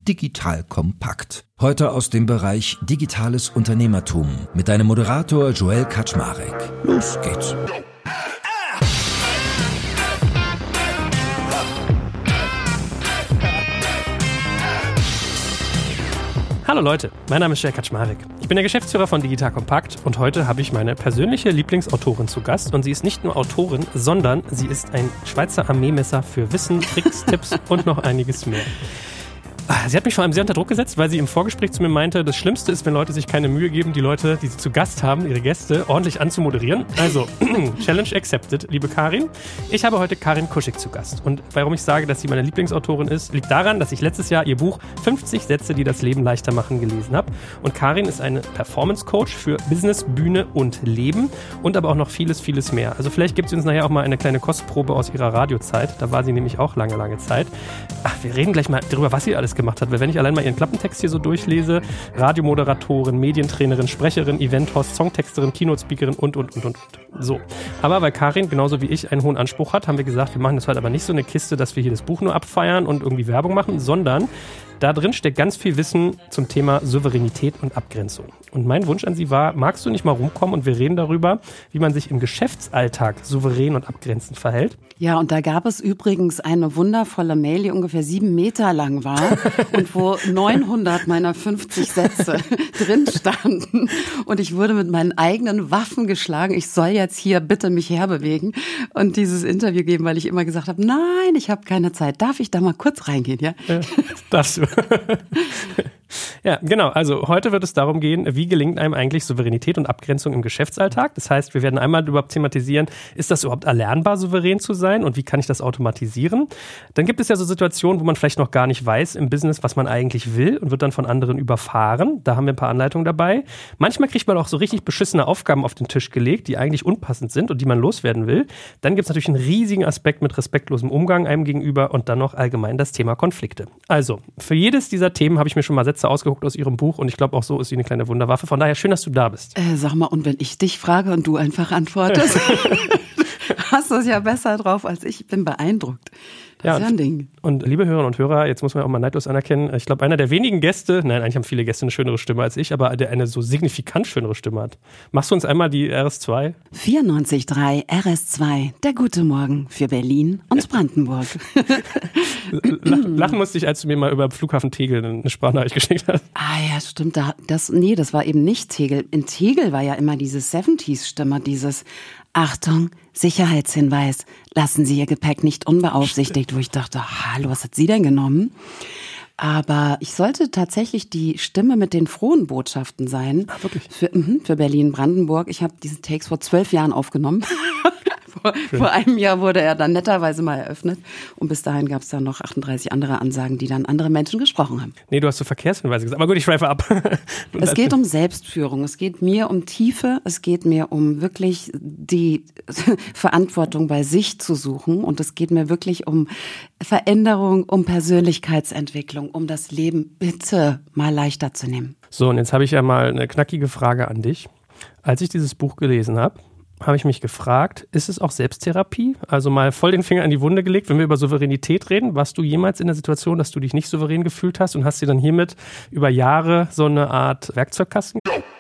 Digital Kompakt. Heute aus dem Bereich Digitales Unternehmertum mit deinem Moderator Joel Kaczmarek. Los geht's. Hallo Leute, mein Name ist Joel Kaczmarek. Ich bin der Geschäftsführer von Digital Kompakt und heute habe ich meine persönliche Lieblingsautorin zu Gast. Und sie ist nicht nur Autorin, sondern sie ist ein Schweizer Armeemesser für Wissen, Tricks, Tipps und noch einiges mehr. Sie hat mich vor allem sehr unter Druck gesetzt, weil sie im Vorgespräch zu mir meinte, das Schlimmste ist, wenn Leute sich keine Mühe geben, die Leute, die sie zu Gast haben, ihre Gäste, ordentlich anzumoderieren. Also, Challenge accepted, liebe Karin. Ich habe heute Karin Kuschig zu Gast. Und warum ich sage, dass sie meine Lieblingsautorin ist, liegt daran, dass ich letztes Jahr ihr Buch 50 Sätze, die das Leben leichter machen, gelesen habe. Und Karin ist eine Performance-Coach für Business, Bühne und Leben und aber auch noch vieles, vieles mehr. Also vielleicht gibt sie uns nachher auch mal eine kleine Kostprobe aus ihrer Radiozeit. Da war sie nämlich auch lange, lange Zeit. Wir reden gleich mal darüber, was sie alles gemacht hat, weil wenn ich allein mal ihren Klappentext hier so durchlese, Radiomoderatorin, Medientrainerin, Sprecherin, Eventhost, Songtexterin, Keynote-Speakerin und. So. Aber weil Karin genauso wie ich einen hohen Anspruch hat, haben wir gesagt, wir machen das heute aber nicht so eine Kiste, dass wir hier das Buch nur abfeiern und irgendwie Werbung machen, sondern da drin steckt ganz viel Wissen zum Thema Souveränität und Abgrenzung. Und mein Wunsch an Sie war, magst du nicht mal rumkommen und wir reden darüber, wie man sich im Geschäftsalltag souverän und abgrenzend verhält? Ja, und da gab es übrigens eine wundervolle Mail, die ungefähr 7 Meter lang war und wo 900 meiner 50 Sätze drin standen. Und ich wurde mit meinen eigenen Waffen geschlagen. Ich soll jetzt hier bitte mich herbewegen und dieses Interview geben, weil ich immer gesagt habe, nein, ich habe keine Zeit. Darf ich da mal kurz reingehen? Ja, darfst du. Ja, genau. Also heute wird es darum gehen, wie gelingt einem eigentlich Souveränität und Abgrenzung im Geschäftsalltag. Das heißt, wir werden einmal überhaupt thematisieren, ist das überhaupt erlernbar, souverän zu sein und wie kann ich das automatisieren? Dann gibt es ja so Situationen, wo man vielleicht noch gar nicht weiß im Business, was man eigentlich will und wird dann von anderen überfahren. Da haben wir ein paar Anleitungen dabei. Manchmal kriegt man auch so richtig beschissene Aufgaben auf den Tisch gelegt, die eigentlich unpassend sind und die man loswerden will. Dann gibt es natürlich einen riesigen Aspekt mit respektlosem Umgang einem gegenüber und dann noch allgemein das Thema Konflikte. Also, für jedes dieser Themen habe ich mir schon mal Sätze ausgeguckt aus Ihrem Buch und ich glaube auch so ist sie eine kleine Wunderwaffe. Von daher schön, dass du da bist. Sag mal, und wenn ich dich frage und du einfach antwortest, hast du es ja besser drauf als ich. Ich bin beeindruckt. Das ist ja ein Ding. Und liebe Hörerinnen und Hörer, jetzt muss man auch mal neidlos anerkennen, ich glaube, einer der wenigen Gäste, nein, eigentlich haben viele Gäste eine schönere Stimme als ich, aber der eine so signifikant schönere Stimme hat. Machst du uns einmal die RS2? 94.3 RS2, der gute Morgen für Berlin und Brandenburg. Lachen musste ich, als du mir mal über Flughafen Tegel eine Sprachnachricht geschickt hast. Ah ja, stimmt. Das war eben nicht Tegel. In Tegel war ja immer diese 70s-Stimme, dieses Achtung, Sicherheitshinweis, lassen Sie Ihr Gepäck nicht unbeaufsichtigt, wo ich dachte, hallo, was hat sie denn genommen? Aber ich sollte tatsächlich die Stimme mit den frohen Botschaften sein. Ach, wirklich? Für Berlin-Brandenburg. Ich habe diesen Takes vor 12 Jahren aufgenommen. Vor einem Jahr wurde er dann netterweise mal eröffnet und bis dahin gab es dann noch 38 andere Ansagen, die dann andere Menschen gesprochen haben. Nee, du hast so Verkehrshinweise gesagt, aber gut, ich schweife ab. Es geht um Selbstführung, es geht mir um Tiefe, es geht mir um wirklich die Verantwortung bei sich zu suchen und es geht mir wirklich um Veränderung, um Persönlichkeitsentwicklung, um das Leben bitte mal leichter zu nehmen. So, und jetzt habe ich ja mal eine knackige Frage an dich. Als ich dieses Buch gelesen habe ich mich gefragt, ist es auch Selbsttherapie? Also mal voll den Finger in die Wunde gelegt, wenn wir über Souveränität reden. Warst du jemals in der Situation, dass du dich nicht souverän gefühlt hast und hast dir dann hiermit über Jahre so eine Art Werkzeugkasten?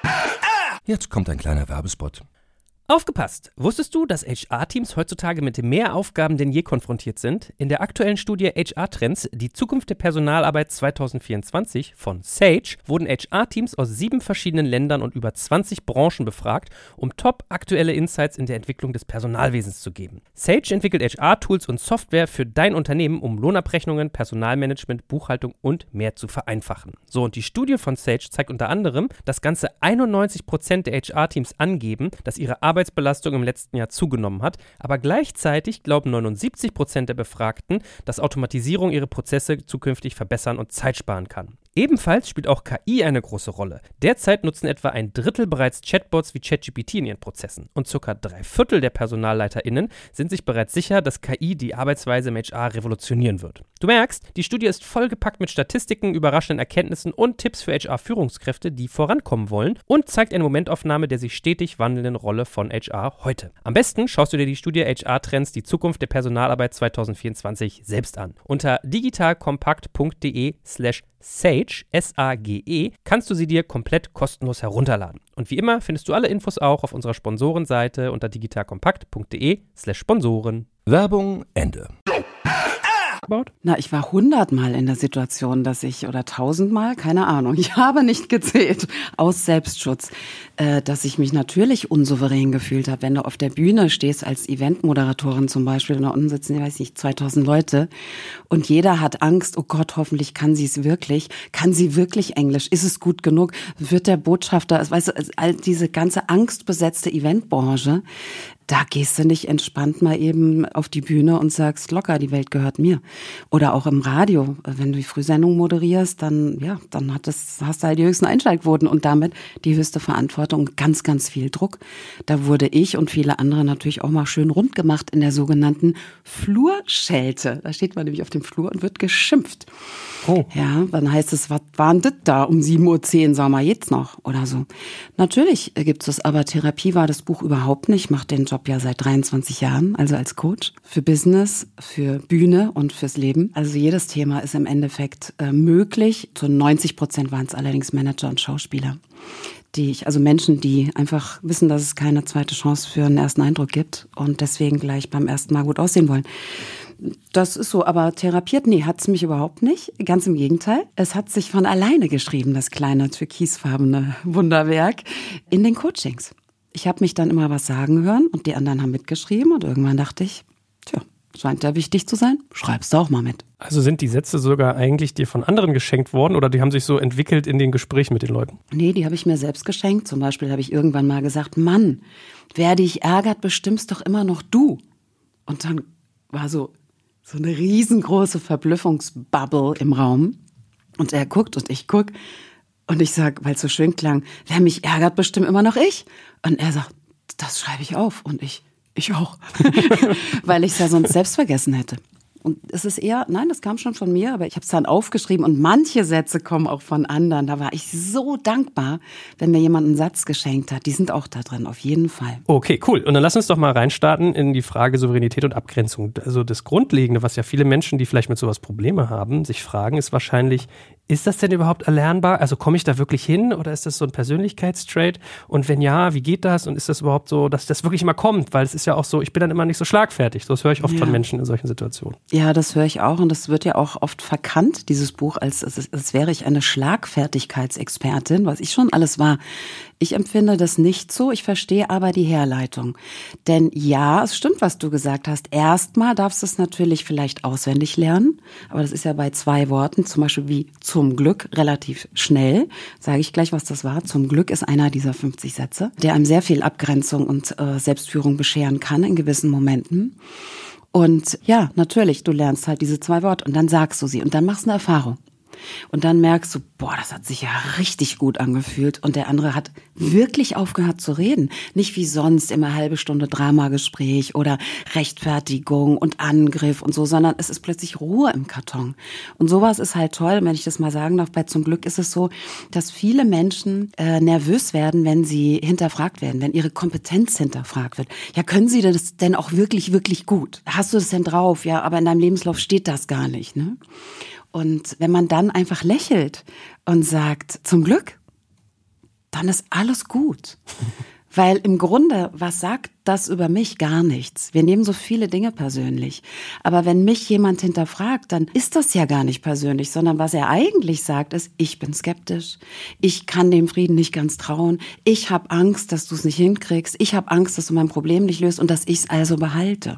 Jetzt kommt ein kleiner Werbespot. Aufgepasst! Wusstest du, dass HR-Teams heutzutage mit mehr Aufgaben denn je konfrontiert sind? In der aktuellen Studie HR-Trends, die Zukunft der Personalarbeit 2024 von Sage, wurden HR-Teams aus 7 verschiedenen Ländern und über 20 Branchen befragt, um top-aktuelle Insights in der Entwicklung des Personalwesens zu geben. Sage entwickelt HR-Tools und Software für dein Unternehmen, um Lohnabrechnungen, Personalmanagement, Buchhaltung und mehr zu vereinfachen. So, und die Studie von Sage zeigt unter anderem, dass ganze 91% der HR-Teams angeben, dass ihre Arbeitsbelastung im letzten Jahr zugenommen hat, aber gleichzeitig glauben 79% der Befragten, dass Automatisierung ihre Prozesse zukünftig verbessern und Zeit sparen kann. Ebenfalls spielt auch KI eine große Rolle. Derzeit nutzen etwa 1/3 bereits Chatbots wie ChatGPT in ihren Prozessen und ca. 3/4 der PersonalleiterInnen sind sich bereits sicher, dass KI die Arbeitsweise im HR revolutionieren wird. Du merkst, die Studie ist vollgepackt mit Statistiken, überraschenden Erkenntnissen und Tipps für HR-Führungskräfte, die vorankommen wollen und zeigt eine Momentaufnahme der sich stetig wandelnden Rolle von HR heute. Am besten schaust du dir die Studie HR-Trends, die Zukunft der Personalarbeit 2024 selbst an. Unter digitalkompakt.de/Sage Sage, S-A-G-E, kannst du sie dir komplett kostenlos herunterladen. Und wie immer findest du alle Infos auch auf unserer Sponsorenseite unter digitalkompakt.de/Sponsoren. Werbung Ende. Na, ich war 100-mal in der Situation, oder 1000-mal, keine Ahnung. Ich habe nicht gezählt, aus Selbstschutz, dass ich mich natürlich unsouverän gefühlt habe. Wenn du auf der Bühne stehst als Eventmoderatorin zum Beispiel, und da unten sitzen, ich weiß nicht, 2000 Leute und jeder hat Angst, oh Gott, hoffentlich kann sie es wirklich. Kann sie wirklich Englisch? Ist es gut genug? Wird der Botschafter, weißt du, all diese ganze angstbesetzte Eventbranche, da gehst du nicht entspannt mal eben auf die Bühne und sagst, locker, die Welt gehört mir. Oder auch im Radio, wenn du die Frühsendung moderierst, dann hast du halt die höchsten Einschaltquoten und damit die höchste Verantwortung, ganz, ganz viel Druck. Da wurde ich und viele andere natürlich auch mal schön rund gemacht in der sogenannten Flurschelte. Da steht man nämlich auf dem Flur und wird geschimpft. Oh. Ja, dann heißt es, was waren das da um 7:10 Uhr, sag mal jetzt noch oder so. Natürlich gibt es, aber Therapie war das Buch überhaupt nicht. Ich mache den Job ja seit 23 Jahren, also als Coach für Business, für Bühne und fürs Leben. Also jedes Thema ist im Endeffekt möglich. Zu 90% waren es allerdings Manager und Schauspieler. Also Menschen, die einfach wissen, dass es keine zweite Chance für einen ersten Eindruck gibt und deswegen gleich beim ersten Mal gut aussehen wollen. Das ist so, aber therapiert, nee, hat's mich überhaupt nicht. Ganz im Gegenteil. Es hat sich von alleine geschrieben, das kleine türkisfarbene Wunderwerk, in den Coachings. Ich habe mich dann immer was sagen hören und die anderen haben mitgeschrieben und irgendwann dachte ich, scheint ja wichtig zu sein, schreibst du auch mal mit. Also sind die Sätze sogar eigentlich dir von anderen geschenkt worden oder die haben sich so entwickelt in den Gesprächen mit den Leuten? Nee, die habe ich mir selbst geschenkt. Zum Beispiel habe ich irgendwann mal gesagt, Mann, wer dich ärgert, bestimmst doch immer noch du. Und dann war so eine riesengroße Verblüffungsbubble im Raum. Und er guckt und ich guck. Und ich sag, weil es so schön klang, wer mich ärgert, bestimmt immer noch ich. Und er sagt, das schreibe ich auf. Und ich auch. Weil ich es ja sonst selbst vergessen hätte. Und es ist eher, nein, das kam schon von mir, aber ich habe es dann aufgeschrieben und manche Sätze kommen auch von anderen. Da war ich so dankbar, wenn mir jemand einen Satz geschenkt hat. Die sind auch da drin, auf jeden Fall. Okay, cool. Und dann lass uns doch mal reinstarten in die Frage Souveränität und Abgrenzung. Also das Grundlegende, was ja viele Menschen, die vielleicht mit sowas Probleme haben, sich fragen, ist wahrscheinlich, ist das denn überhaupt erlernbar? Also komme ich da wirklich hin oder ist das so ein Persönlichkeitstrait? Und wenn ja, wie geht das? Und ist das überhaupt so, dass das wirklich immer kommt? Weil es ist ja auch so, ich bin dann immer nicht so schlagfertig. Das höre ich oft von Menschen in solchen Situationen. Ja, das höre ich auch und das wird ja auch oft verkannt, dieses Buch, als wäre ich eine Schlagfertigkeitsexpertin, was ich schon alles war. Ich empfinde das nicht so, ich verstehe aber die Herleitung. Denn ja, es stimmt, was du gesagt hast. Erstmal darfst du es natürlich vielleicht auswendig lernen, aber das ist ja bei 2 Worten, zum Beispiel wie zum Glück, relativ schnell. Sage ich gleich, was das war. Zum Glück ist einer dieser 50 Sätze, der einem sehr viel Abgrenzung und Selbstführung bescheren kann in gewissen Momenten. Und ja, natürlich, du lernst halt diese 2 Worte und dann sagst du sie und dann machst du eine Erfahrung. Und dann merkst du, boah, das hat sich ja richtig gut angefühlt. Und der andere hat wirklich aufgehört zu reden. Nicht wie sonst immer halbe Stunde Dramagespräch oder Rechtfertigung und Angriff und so, sondern es ist plötzlich Ruhe im Karton. Und sowas ist halt toll, wenn ich das mal sagen darf. Bei Zum Glück ist es so, dass viele Menschen nervös werden, wenn sie hinterfragt werden, wenn ihre Kompetenz hinterfragt wird. Ja, können sie das denn auch wirklich, wirklich gut? Hast du das denn drauf? Ja, aber in deinem Lebenslauf steht das gar nicht, ne? Und wenn man dann einfach lächelt und sagt, zum Glück, dann ist alles gut. Weil im Grunde, was sagt das über mich? Gar nichts. Wir nehmen so viele Dinge persönlich. Aber wenn mich jemand hinterfragt, dann ist das ja gar nicht persönlich, sondern was er eigentlich sagt, ist, ich bin skeptisch. Ich kann dem Frieden nicht ganz trauen. Ich habe Angst, dass du es nicht hinkriegst. Ich habe Angst, dass du mein Problem nicht löst und dass ich es also behalte.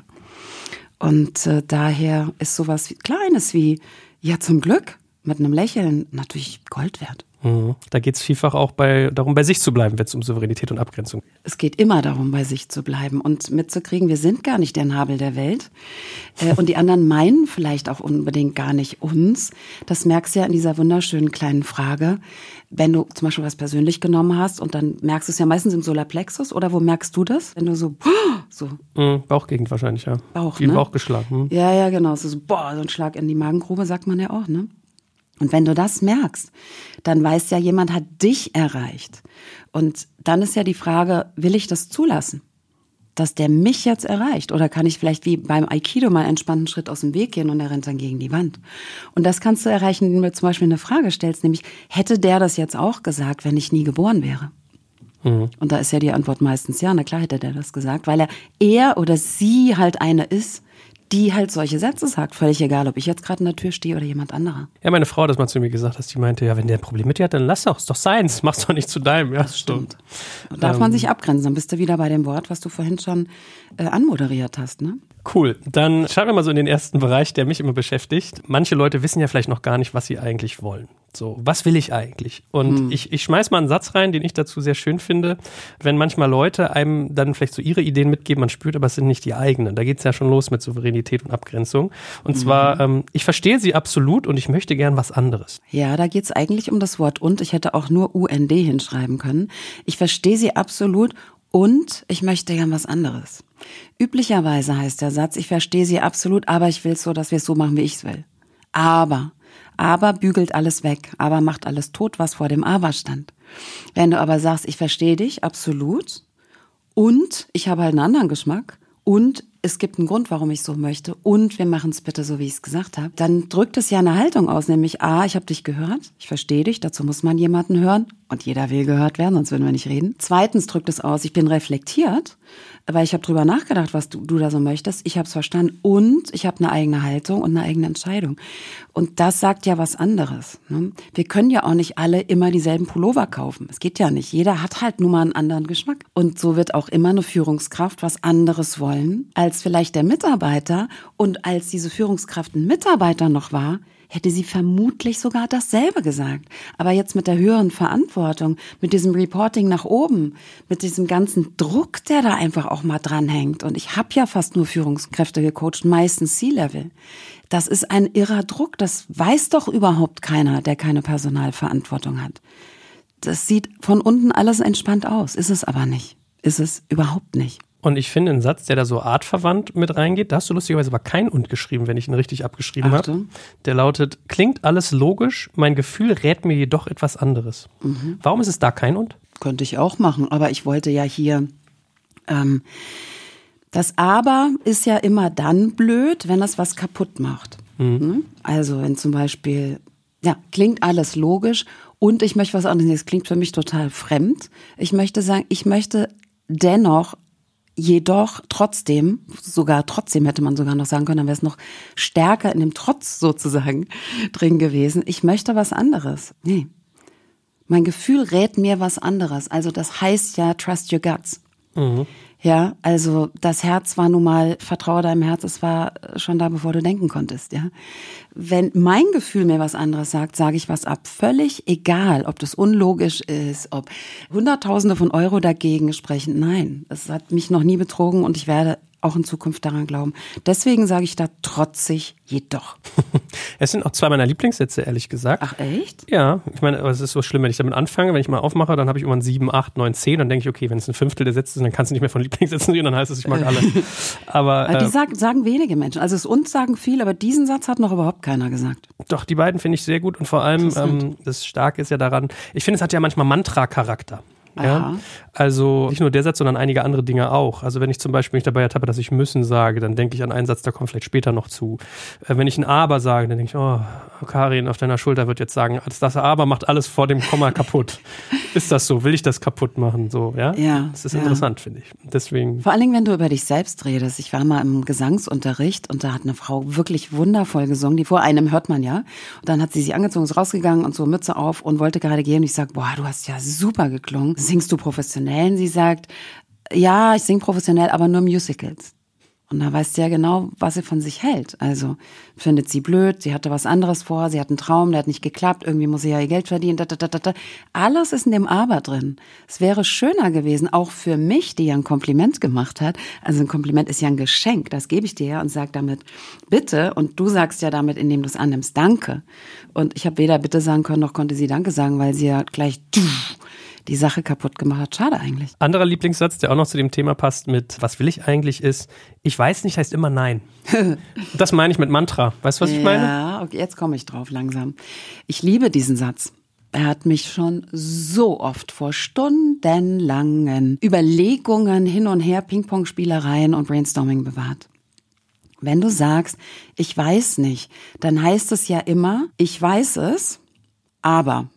Und daher ist sowas Kleines wie, ja, zum Glück, mit einem Lächeln natürlich Gold wert. Da geht es vielfach auch darum, bei sich zu bleiben, wenn es um Souveränität und Abgrenzung geht. Es geht immer darum, bei sich zu bleiben und mitzukriegen, wir sind gar nicht der Nabel der Welt. Und die anderen meinen vielleicht auch unbedingt gar nicht uns. Das merkst du ja in dieser wunderschönen kleinen Frage. Wenn du zum Beispiel was persönlich genommen hast und dann merkst du es ja meistens im Solarplexus, oder wo merkst du das? Wenn du so. Bauchgegend wahrscheinlich, ja. Bauch, Viel ne? Bauchgeschlag. Ja, genau. So, so ein Schlag in die Magengrube, sagt man ja auch, ne? Und wenn du das merkst, dann weißt ja, jemand hat dich erreicht. Und dann ist ja die Frage, will ich das zulassen? dass der mich jetzt erreicht? Oder kann ich vielleicht wie beim Aikido mal einen entspannten Schritt aus dem Weg gehen und er rennt dann gegen die Wand? Und das kannst du erreichen, indem du zum Beispiel eine Frage stellst, nämlich, hätte der das jetzt auch gesagt, wenn ich nie geboren wäre? Und da ist ja die Antwort meistens ja, na klar hätte der das gesagt, weil er oder sie halt eine ist, die halt solche Sätze sagt, völlig egal, ob ich jetzt gerade in der Tür stehe oder jemand anderer. Ja, meine Frau hat das mal zu mir gesagt, dass die meinte, ja, wenn der ein Problem mit dir hat, dann lass doch, ist doch seins, mach's doch nicht zu deinem. Ja, das stimmt. So. Darf man sich abgrenzen, dann bist du wieder bei dem Wort, was du vorhin schon anmoderiert hast, ne? Cool, dann schauen wir mal so in den ersten Bereich, der mich immer beschäftigt. Manche Leute wissen ja vielleicht noch gar nicht, was sie eigentlich wollen. So, was will ich eigentlich? Und ich schmeiß mal einen Satz rein, den ich dazu sehr schön finde, wenn manchmal Leute einem dann vielleicht so ihre Ideen mitgeben, man spürt, aber es sind nicht die eigenen. Da geht's ja schon los mit Souveränität und Abgrenzung. Und zwar, ich verstehe sie absolut und ich möchte gern was anderes. Ja, da geht's eigentlich um das Wort und. Ich hätte auch nur UND hinschreiben können. Ich verstehe sie absolut und ich möchte gern was anderes. Üblicherweise heißt der Satz, ich verstehe sie absolut, aber ich will es so, dass wir es so machen, wie ich es will. Aber bügelt alles weg, aber macht alles tot, was vor dem Aber stand. Wenn du aber sagst, ich verstehe dich absolut und ich habe halt einen anderen Geschmack und es gibt einen Grund, warum ich so möchte und wir machen es bitte so, wie ich es gesagt habe, dann drückt es ja eine Haltung aus, nämlich ich habe dich gehört, ich verstehe dich, dazu muss man jemanden hören und jeder will gehört werden, sonst würden wir nicht reden. Zweitens drückt es aus, ich bin reflektiert, weil ich habe drüber nachgedacht, was du da so möchtest, ich habe es verstanden und ich habe eine eigene Haltung und eine eigene Entscheidung. Und das sagt ja was anderes. Ne? Wir können ja auch nicht alle immer dieselben Pullover kaufen. Es geht ja nicht. Jeder hat halt nun mal einen anderen Geschmack. Und so wird auch immer eine Führungskraft was anderes wollen, als vielleicht der Mitarbeiter. Und als diese Führungskraft ein Mitarbeiter noch war, hätte sie vermutlich sogar dasselbe gesagt. Aber jetzt mit der höheren Verantwortung, mit diesem Reporting nach oben, mit diesem ganzen Druck, der da einfach auch mal dranhängt. Und ich habe ja fast nur Führungskräfte gecoacht, meistens C-Level. Das ist ein irrer Druck. Das weiß doch überhaupt keiner, der keine Personalverantwortung hat. Das sieht von unten alles entspannt aus. Ist es aber nicht. Ist es überhaupt nicht. Und ich finde einen Satz, der da so artverwandt mit reingeht, da hast du lustigerweise aber kein Und geschrieben, wenn ich ihn richtig abgeschrieben habe. Der lautet, klingt alles logisch, mein Gefühl rät mir jedoch etwas anderes. Warum ist es da kein Und? Könnte ich auch machen, aber ich wollte ja hier, das Aber ist ja immer dann blöd, wenn das was kaputt macht. Also wenn zum Beispiel, ja, klingt alles logisch und ich möchte was anderes, das klingt für mich total fremd. Ich möchte sagen, ich möchte dennoch, jedoch trotzdem hätte man sogar noch sagen können, dann wäre es noch stärker in dem Trotz sozusagen drin gewesen. Ich möchte was anderes. Nee. Mein Gefühl rät mir was anderes. Also das heißt ja, trust your guts. Ja, also das Herz war nun mal, vertraue deinem Herz, es war schon da, bevor du denken konntest, ja. Wenn mein Gefühl mir was anderes sagt, sage ich was ab. Völlig egal, ob das unlogisch ist, ob Hunderttausende von Euro dagegen sprechen. Nein, es hat mich noch nie betrogen und ich werde auch in Zukunft daran glauben. Deswegen sage ich da trotzig jedoch. Es sind auch zwei meiner Lieblingssätze, ehrlich gesagt. Ach echt? Ja, ich meine, es ist so schlimm, wenn ich damit anfange, wenn ich mal aufmache, dann habe ich irgendwann 7, 8, 9, 10, dann denke ich, okay, wenn es ein Fünftel der Sätze sind, dann kannst du nicht mehr von Lieblingssätzen reden, dann heißt es, ich mag alle. Aber die sagen wenige Menschen. Also es uns sagen viel, aber diesen Satz hat noch überhaupt keiner gesagt. Doch, die beiden finde ich sehr gut und vor allem, das Starke ist ja daran, ich finde, es hat ja manchmal Mantra-Charakter. Ja, also nicht nur der Satz, sondern einige andere Dinge auch. Also wenn ich zum Beispiel mich dabei ertappe, dass ich müssen sage, dann denke ich an einen Satz, der kommt vielleicht später noch zu. Wenn ich ein Aber sage, dann denke ich, oh, Karin auf deiner Schulter wird jetzt sagen, das Aber macht alles vor dem Komma kaputt. Ist das so? Will ich das kaputt machen? So, ja? Das ist interessant, finde ich. Deswegen. Vor allen Dingen, wenn du über dich selbst redest. Ich war mal im Gesangsunterricht und da hat eine Frau wirklich wundervoll gesungen. Die vor einem hört man ja. Und dann hat sie sich angezogen, ist rausgegangen und so Mütze auf und wollte gerade gehen. Und ich sage, boah, du hast ja super geklungen. Singst du professionell? Und sie sagt, ja, ich singe professionell, aber nur Musicals. Und da weiß sie ja genau, was sie von sich hält. Also findet sie blöd, sie hatte was anderes vor, sie hat einen Traum, der hat nicht geklappt, irgendwie muss sie ja ihr Geld verdienen. Alles ist in dem Aber drin. Es wäre schöner gewesen, auch für mich, die ja ein Kompliment gemacht hat. Also ein Kompliment ist ja ein Geschenk, das gebe ich dir ja und sag damit bitte. Und du sagst ja damit, indem du es annimmst, danke. Und ich habe weder bitte sagen können, noch konnte sie danke sagen, weil sie ja gleich die Sache kaputt gemacht hat. Schade eigentlich. Anderer Lieblingssatz, der auch noch zu dem Thema passt mit was will ich eigentlich ist, ich weiß nicht heißt immer nein. Das meine ich mit Mantra. Weißt du, was ich meine? Ja, okay, jetzt komme ich drauf langsam. Ich liebe diesen Satz. Er hat mich schon so oft vor stundenlangen Überlegungen, hin und her, Ping-Pong-Spielereien und Brainstorming bewahrt. Wenn du sagst, ich weiß nicht, dann heißt es ja immer, ich weiß es, aber.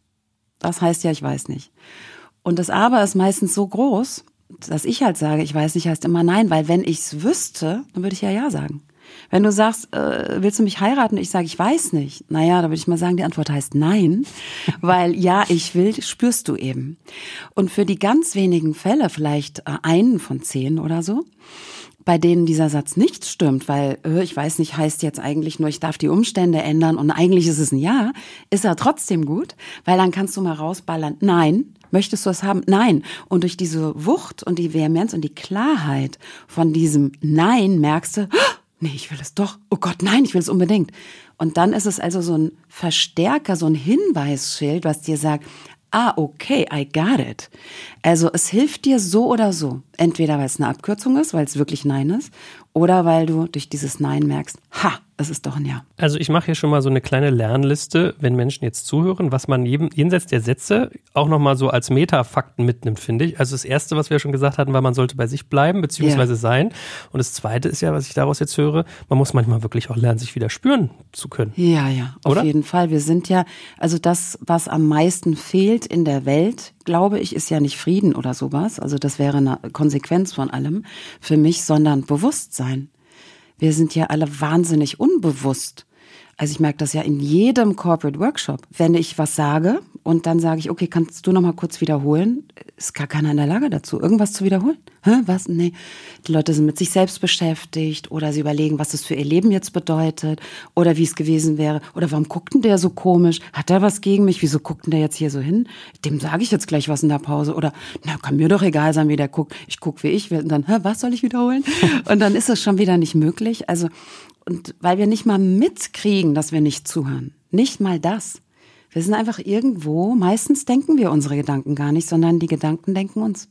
Das heißt ja, ich weiß nicht. Und das Aber ist meistens so groß, dass ich halt sage, ich weiß nicht, heißt immer nein, weil wenn ich es wüsste, dann würde ich ja sagen. Wenn du sagst, willst du mich heiraten? Ich sage, ich weiß nicht. Naja, da würde ich mal sagen, die Antwort heißt nein, weil ja, ich will, spürst du eben. Und für die ganz wenigen Fälle, vielleicht einen von 10 oder so, bei denen dieser Satz nicht stimmt, weil ich weiß nicht, heißt jetzt eigentlich nur, ich darf die Umstände ändern und eigentlich ist es ein Ja, ist er trotzdem gut, weil dann kannst du mal rausballern, nein. Möchtest du es haben? Nein. Und durch diese Wucht und die Vehemenz und die Klarheit von diesem Nein merkst du, nee, ich will es doch. Oh Gott, nein, ich will es unbedingt. Und dann ist es also so ein Verstärker, so ein Hinweisschild, was dir sagt, okay, I got it. Also es hilft dir so oder so. Entweder weil es eine Abkürzung ist, weil es wirklich Nein ist, oder weil du durch dieses Nein merkst, es ist doch ein Ja. Also ich mache hier schon mal so eine kleine Lernliste, wenn Menschen jetzt zuhören, was man jenseits der Sätze auch nochmal so als Metafakten mitnimmt, finde ich. Also das Erste, was wir schon gesagt hatten, war, man sollte bei sich bleiben, beziehungsweise sein. Und das Zweite ist ja, was ich daraus jetzt höre, man muss manchmal wirklich auch lernen, sich wieder spüren zu können. Ja, auf Oder? jeden Fall. Wir sind ja, also das, was am meisten fehlt in der Welt, glaube ich, ist ja nicht Frieden oder sowas. Also das wäre eine Konsequenz von allem für mich, sondern Bewusstsein. Wir sind ja alle wahnsinnig unbewusst. Also ich merke das ja in jedem Corporate Workshop. Wenn ich was sage und dann sage ich, okay, kannst du noch mal kurz wiederholen? Ist gar keiner in der Lage dazu, irgendwas zu wiederholen. Was? Nee. Die Leute sind mit sich selbst beschäftigt oder sie überlegen, was das für ihr Leben jetzt bedeutet oder wie es gewesen wäre. Oder warum guckt denn der so komisch? Hat der was gegen mich? Wieso guckt denn der jetzt hier so hin? Dem sage ich jetzt gleich was in der Pause. Oder, kann mir doch egal sein, wie der guckt. Ich gucke, wie ich will. Und dann, was soll ich wiederholen? Und dann ist es schon wieder nicht möglich. Also, und weil wir nicht mal mitkriegen, dass wir nicht zuhören. Nicht mal das. Wir sind einfach irgendwo, meistens denken wir unsere Gedanken gar nicht, sondern die Gedanken denken uns.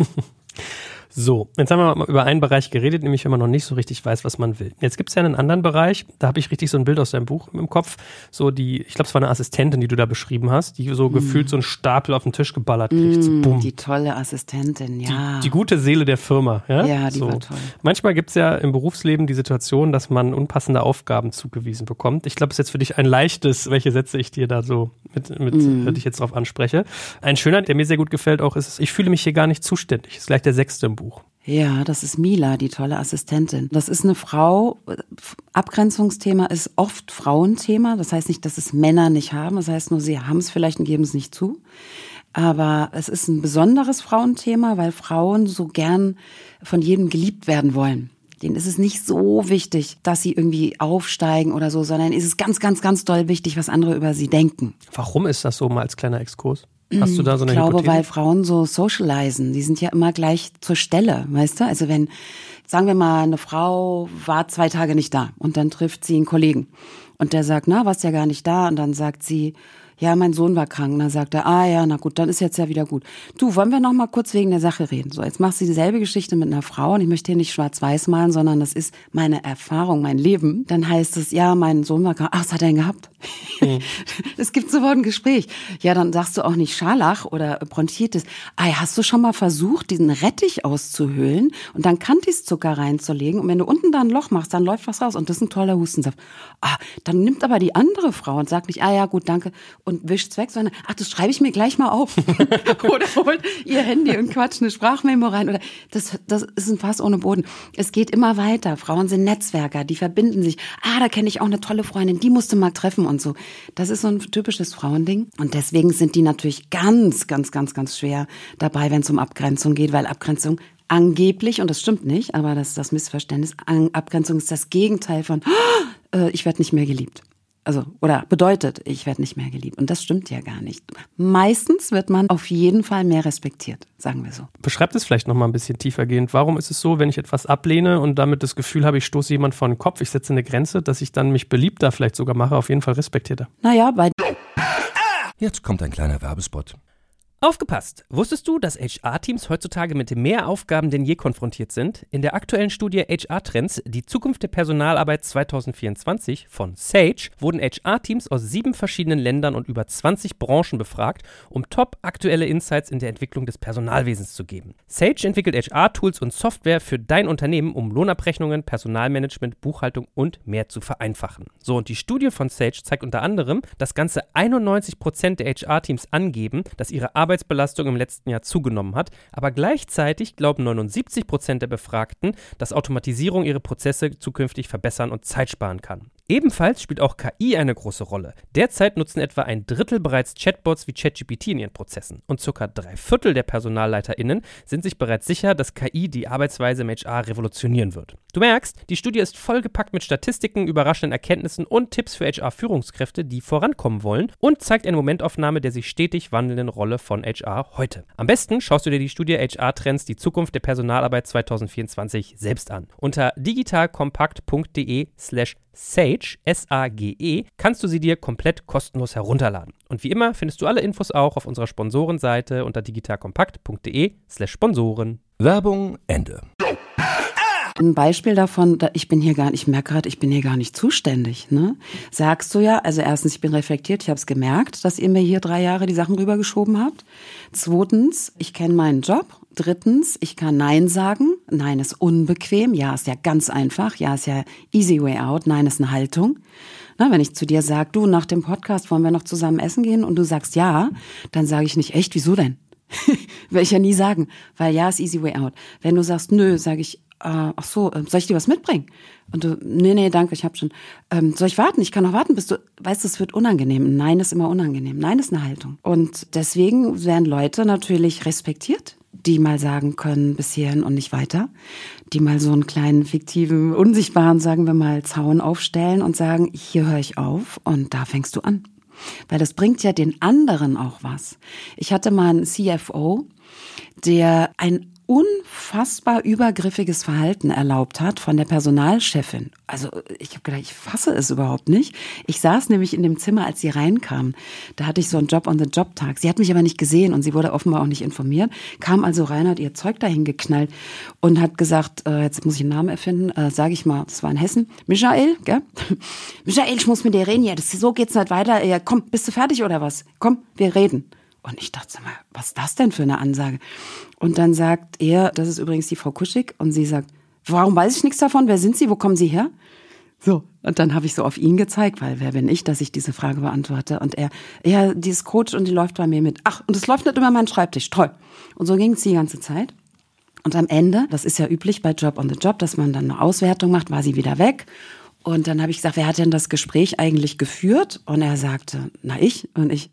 So, jetzt haben wir mal über einen Bereich geredet, nämlich wenn man noch nicht so richtig weiß, was man will. Jetzt gibt es ja einen anderen Bereich, da habe ich richtig so ein Bild aus deinem Buch im Kopf, so ich glaube, es war eine Assistentin, die du da beschrieben hast, die so gefühlt so einen Stapel auf den Tisch geballert kriegt. So, bumm. Die tolle Assistentin, ja. Die gute Seele der Firma. Ja, die war toll. Manchmal gibt es ja im Berufsleben die Situation, dass man unpassende Aufgaben zugewiesen bekommt. Ich glaube, es ist jetzt für dich ein leichtes, welche Sätze ich dir da so mit dich jetzt drauf anspreche. Ein schöner, der mir sehr gut gefällt auch, ist, ich fühle mich hier gar nicht zuständig. Das ist gleich der 6. im Buch. Ja, das ist Mila, die tolle Assistentin. Das ist eine Frau. Abgrenzungsthema ist oft Frauenthema. Das heißt nicht, dass es Männer nicht haben. Das heißt nur, sie haben es vielleicht und geben es nicht zu. Aber es ist ein besonderes Frauenthema, weil Frauen so gern von jedem geliebt werden wollen. Denen ist es nicht so wichtig, dass sie irgendwie aufsteigen oder so, sondern es ist ganz, ganz, ganz doll wichtig, was andere über sie denken. Warum ist das so, mal als kleiner Exkurs? Hast du da so eine Hypothese? Ich glaube, weil Frauen so socialisen. Die sind ja immer gleich zur Stelle, weißt du? Also wenn, sagen wir mal, eine Frau war 2 Tage nicht da und dann trifft sie einen Kollegen und der sagt, warst ja gar nicht da, und dann sagt sie, ja, mein Sohn war krank. Und dann sagt er, ja, na gut, dann ist jetzt ja wieder gut. Du, wollen wir noch mal kurz wegen der Sache reden? So, jetzt machst du dieselbe Geschichte mit einer Frau und ich möchte hier nicht schwarz-weiß malen, sondern das ist meine Erfahrung, mein Leben. Dann heißt es, ja, mein Sohn war krank. Was hat er denn gehabt? Es gibt sofort ein Gespräch. Ja, dann sagst du auch nicht Scharlach oder Bronchitis. Hast du schon mal versucht, diesen Rettich auszuhöhlen und dann Kantiszucker reinzulegen? Und wenn du unten da ein Loch machst, dann läuft was raus und das ist ein toller Hustensaft. Dann nimmt aber die andere Frau und sagt nicht, ja, gut, danke, und wischt's weg, sondern, das schreibe ich mir gleich mal auf. Oder holt ihr Handy und quatscht eine Sprachmemo rein. Oder das ist ein Fass ohne Boden. Es geht immer weiter. Frauen sind Netzwerker, die verbinden sich. Da kenne ich auch eine tolle Freundin, die musste mal treffen und so. Das ist so ein typisches Frauending. Und deswegen sind die natürlich ganz, ganz, ganz, ganz schwer dabei, wenn es um Abgrenzung geht, weil Abgrenzung angeblich, und das stimmt nicht, aber das ist das Missverständnis, Abgrenzung ist das Gegenteil von, ich werde nicht mehr geliebt. Also, oder bedeutet, ich werde nicht mehr geliebt. Und das stimmt ja gar nicht. Meistens wird man auf jeden Fall mehr respektiert, sagen wir so. Beschreibt es vielleicht noch mal ein bisschen tiefergehend. Warum ist es so, wenn ich etwas ablehne und damit das Gefühl habe, ich stoße jemand vor den Kopf, ich setze eine Grenze, dass ich dann mich beliebter vielleicht sogar mache, auf jeden Fall respektierter? Naja, Jetzt kommt ein kleiner Werbespot. Aufgepasst! Wusstest du, dass HR-Teams heutzutage mit mehr Aufgaben denn je konfrontiert sind? In der aktuellen Studie HR-Trends, die Zukunft der Personalarbeit 2024 von Sage, wurden HR-Teams aus 7 verschiedenen Ländern und über 20 Branchen befragt, um top-aktuelle Insights in der Entwicklung des Personalwesens zu geben. Sage entwickelt HR-Tools und Software für dein Unternehmen, um Lohnabrechnungen, Personalmanagement, Buchhaltung und mehr zu vereinfachen. So, und die Studie von Sage zeigt unter anderem, dass ganze 91% der HR-Teams angeben, dass ihre Arbeitsbelastung im letzten Jahr zugenommen hat, aber gleichzeitig glauben 79% der Befragten, dass Automatisierung ihre Prozesse zukünftig verbessern und Zeit sparen kann. Ebenfalls spielt auch KI eine große Rolle. Derzeit nutzen etwa 1/3 bereits Chatbots wie ChatGPT in ihren Prozessen und ca. 3/4 der PersonalleiterInnen sind sich bereits sicher, dass KI die Arbeitsweise im HR revolutionieren wird. Du merkst, die Studie ist vollgepackt mit Statistiken, überraschenden Erkenntnissen und Tipps für HR-Führungskräfte, die vorankommen wollen und zeigt eine Momentaufnahme der sich stetig wandelnden Rolle von HR heute. Am besten schaust du dir die Studie HR-Trends, die Zukunft der Personalarbeit 2024 selbst an. Unter digitalkompakt.de/Sage, S-A-G-E, kannst du sie dir komplett kostenlos herunterladen. Und wie immer findest du alle Infos auch auf unserer Sponsorenseite unter digitalkompakt.de/Sponsoren. Werbung Ende. Ein Beispiel davon, ich merke gerade, ich bin hier gar nicht zuständig. Ne? Sagst du ja, also erstens, ich bin reflektiert, ich habe es gemerkt, dass ihr mir hier 3 Jahre die Sachen rübergeschoben habt. 2, ich kenne meinen Job. 3, ich kann Nein sagen. Nein ist unbequem. Ja ist ja ganz einfach. Ja ist ja easy way out. Nein ist eine Haltung. Na, wenn ich zu dir sage, du, nach dem Podcast wollen wir noch zusammen essen gehen und du sagst ja, dann sage ich nicht, echt, wieso denn? Will ich ja nie sagen, weil ja ist easy way out. Wenn du sagst, nö, sage ich, ach so, soll ich dir was mitbringen? Und du, nee, danke, ich hab schon. Soll ich warten? Ich kann noch warten, bis du, weißt du, es wird unangenehm. Nein ist immer unangenehm. Nein ist eine Haltung. Und deswegen werden Leute natürlich respektiert, die mal sagen können, bis hierhin und nicht weiter. Die mal so einen kleinen, fiktiven, unsichtbaren, sagen wir mal, Zaun aufstellen und sagen, hier höre ich auf und da fängst du an. Weil das bringt ja den anderen auch was. Ich hatte mal einen CFO, der ein unfassbar übergriffiges Verhalten erlaubt hat von der Personalchefin. Also ich habe gedacht, ich fasse es überhaupt nicht. Ich saß nämlich in dem Zimmer, als sie reinkam. Da hatte ich so einen Job-on-the-Job-Tag. Sie hat mich aber nicht gesehen und sie wurde offenbar auch nicht informiert. Kam also rein, hat ihr Zeug dahin geknallt und hat gesagt, jetzt muss ich einen Namen erfinden, sage ich mal, das war in Hessen, Michael, gell? Michael, ich muss mit dir reden, ja, so geht's nicht weiter. Ja, komm, bist du fertig oder was? Komm, wir reden. Und ich dachte mal, was ist das denn für eine Ansage? Und dann sagt er, das ist übrigens die Frau Kuschig, und sie sagt, warum weiß ich nichts davon? Wer sind Sie? Wo kommen Sie her? So, und dann habe ich so auf ihn gezeigt, weil wer bin ich, dass ich diese Frage beantworte? Und er, ja, die ist Coach und die läuft bei mir mit. Ach, und es läuft nicht über meinen Schreibtisch, toll. Und so ging es die ganze Zeit. Und am Ende, das ist ja üblich bei Job on the Job, dass man dann eine Auswertung macht, war sie wieder weg. Und dann habe ich gesagt, wer hat denn das Gespräch eigentlich geführt? Und er sagte, na ich. Und ich,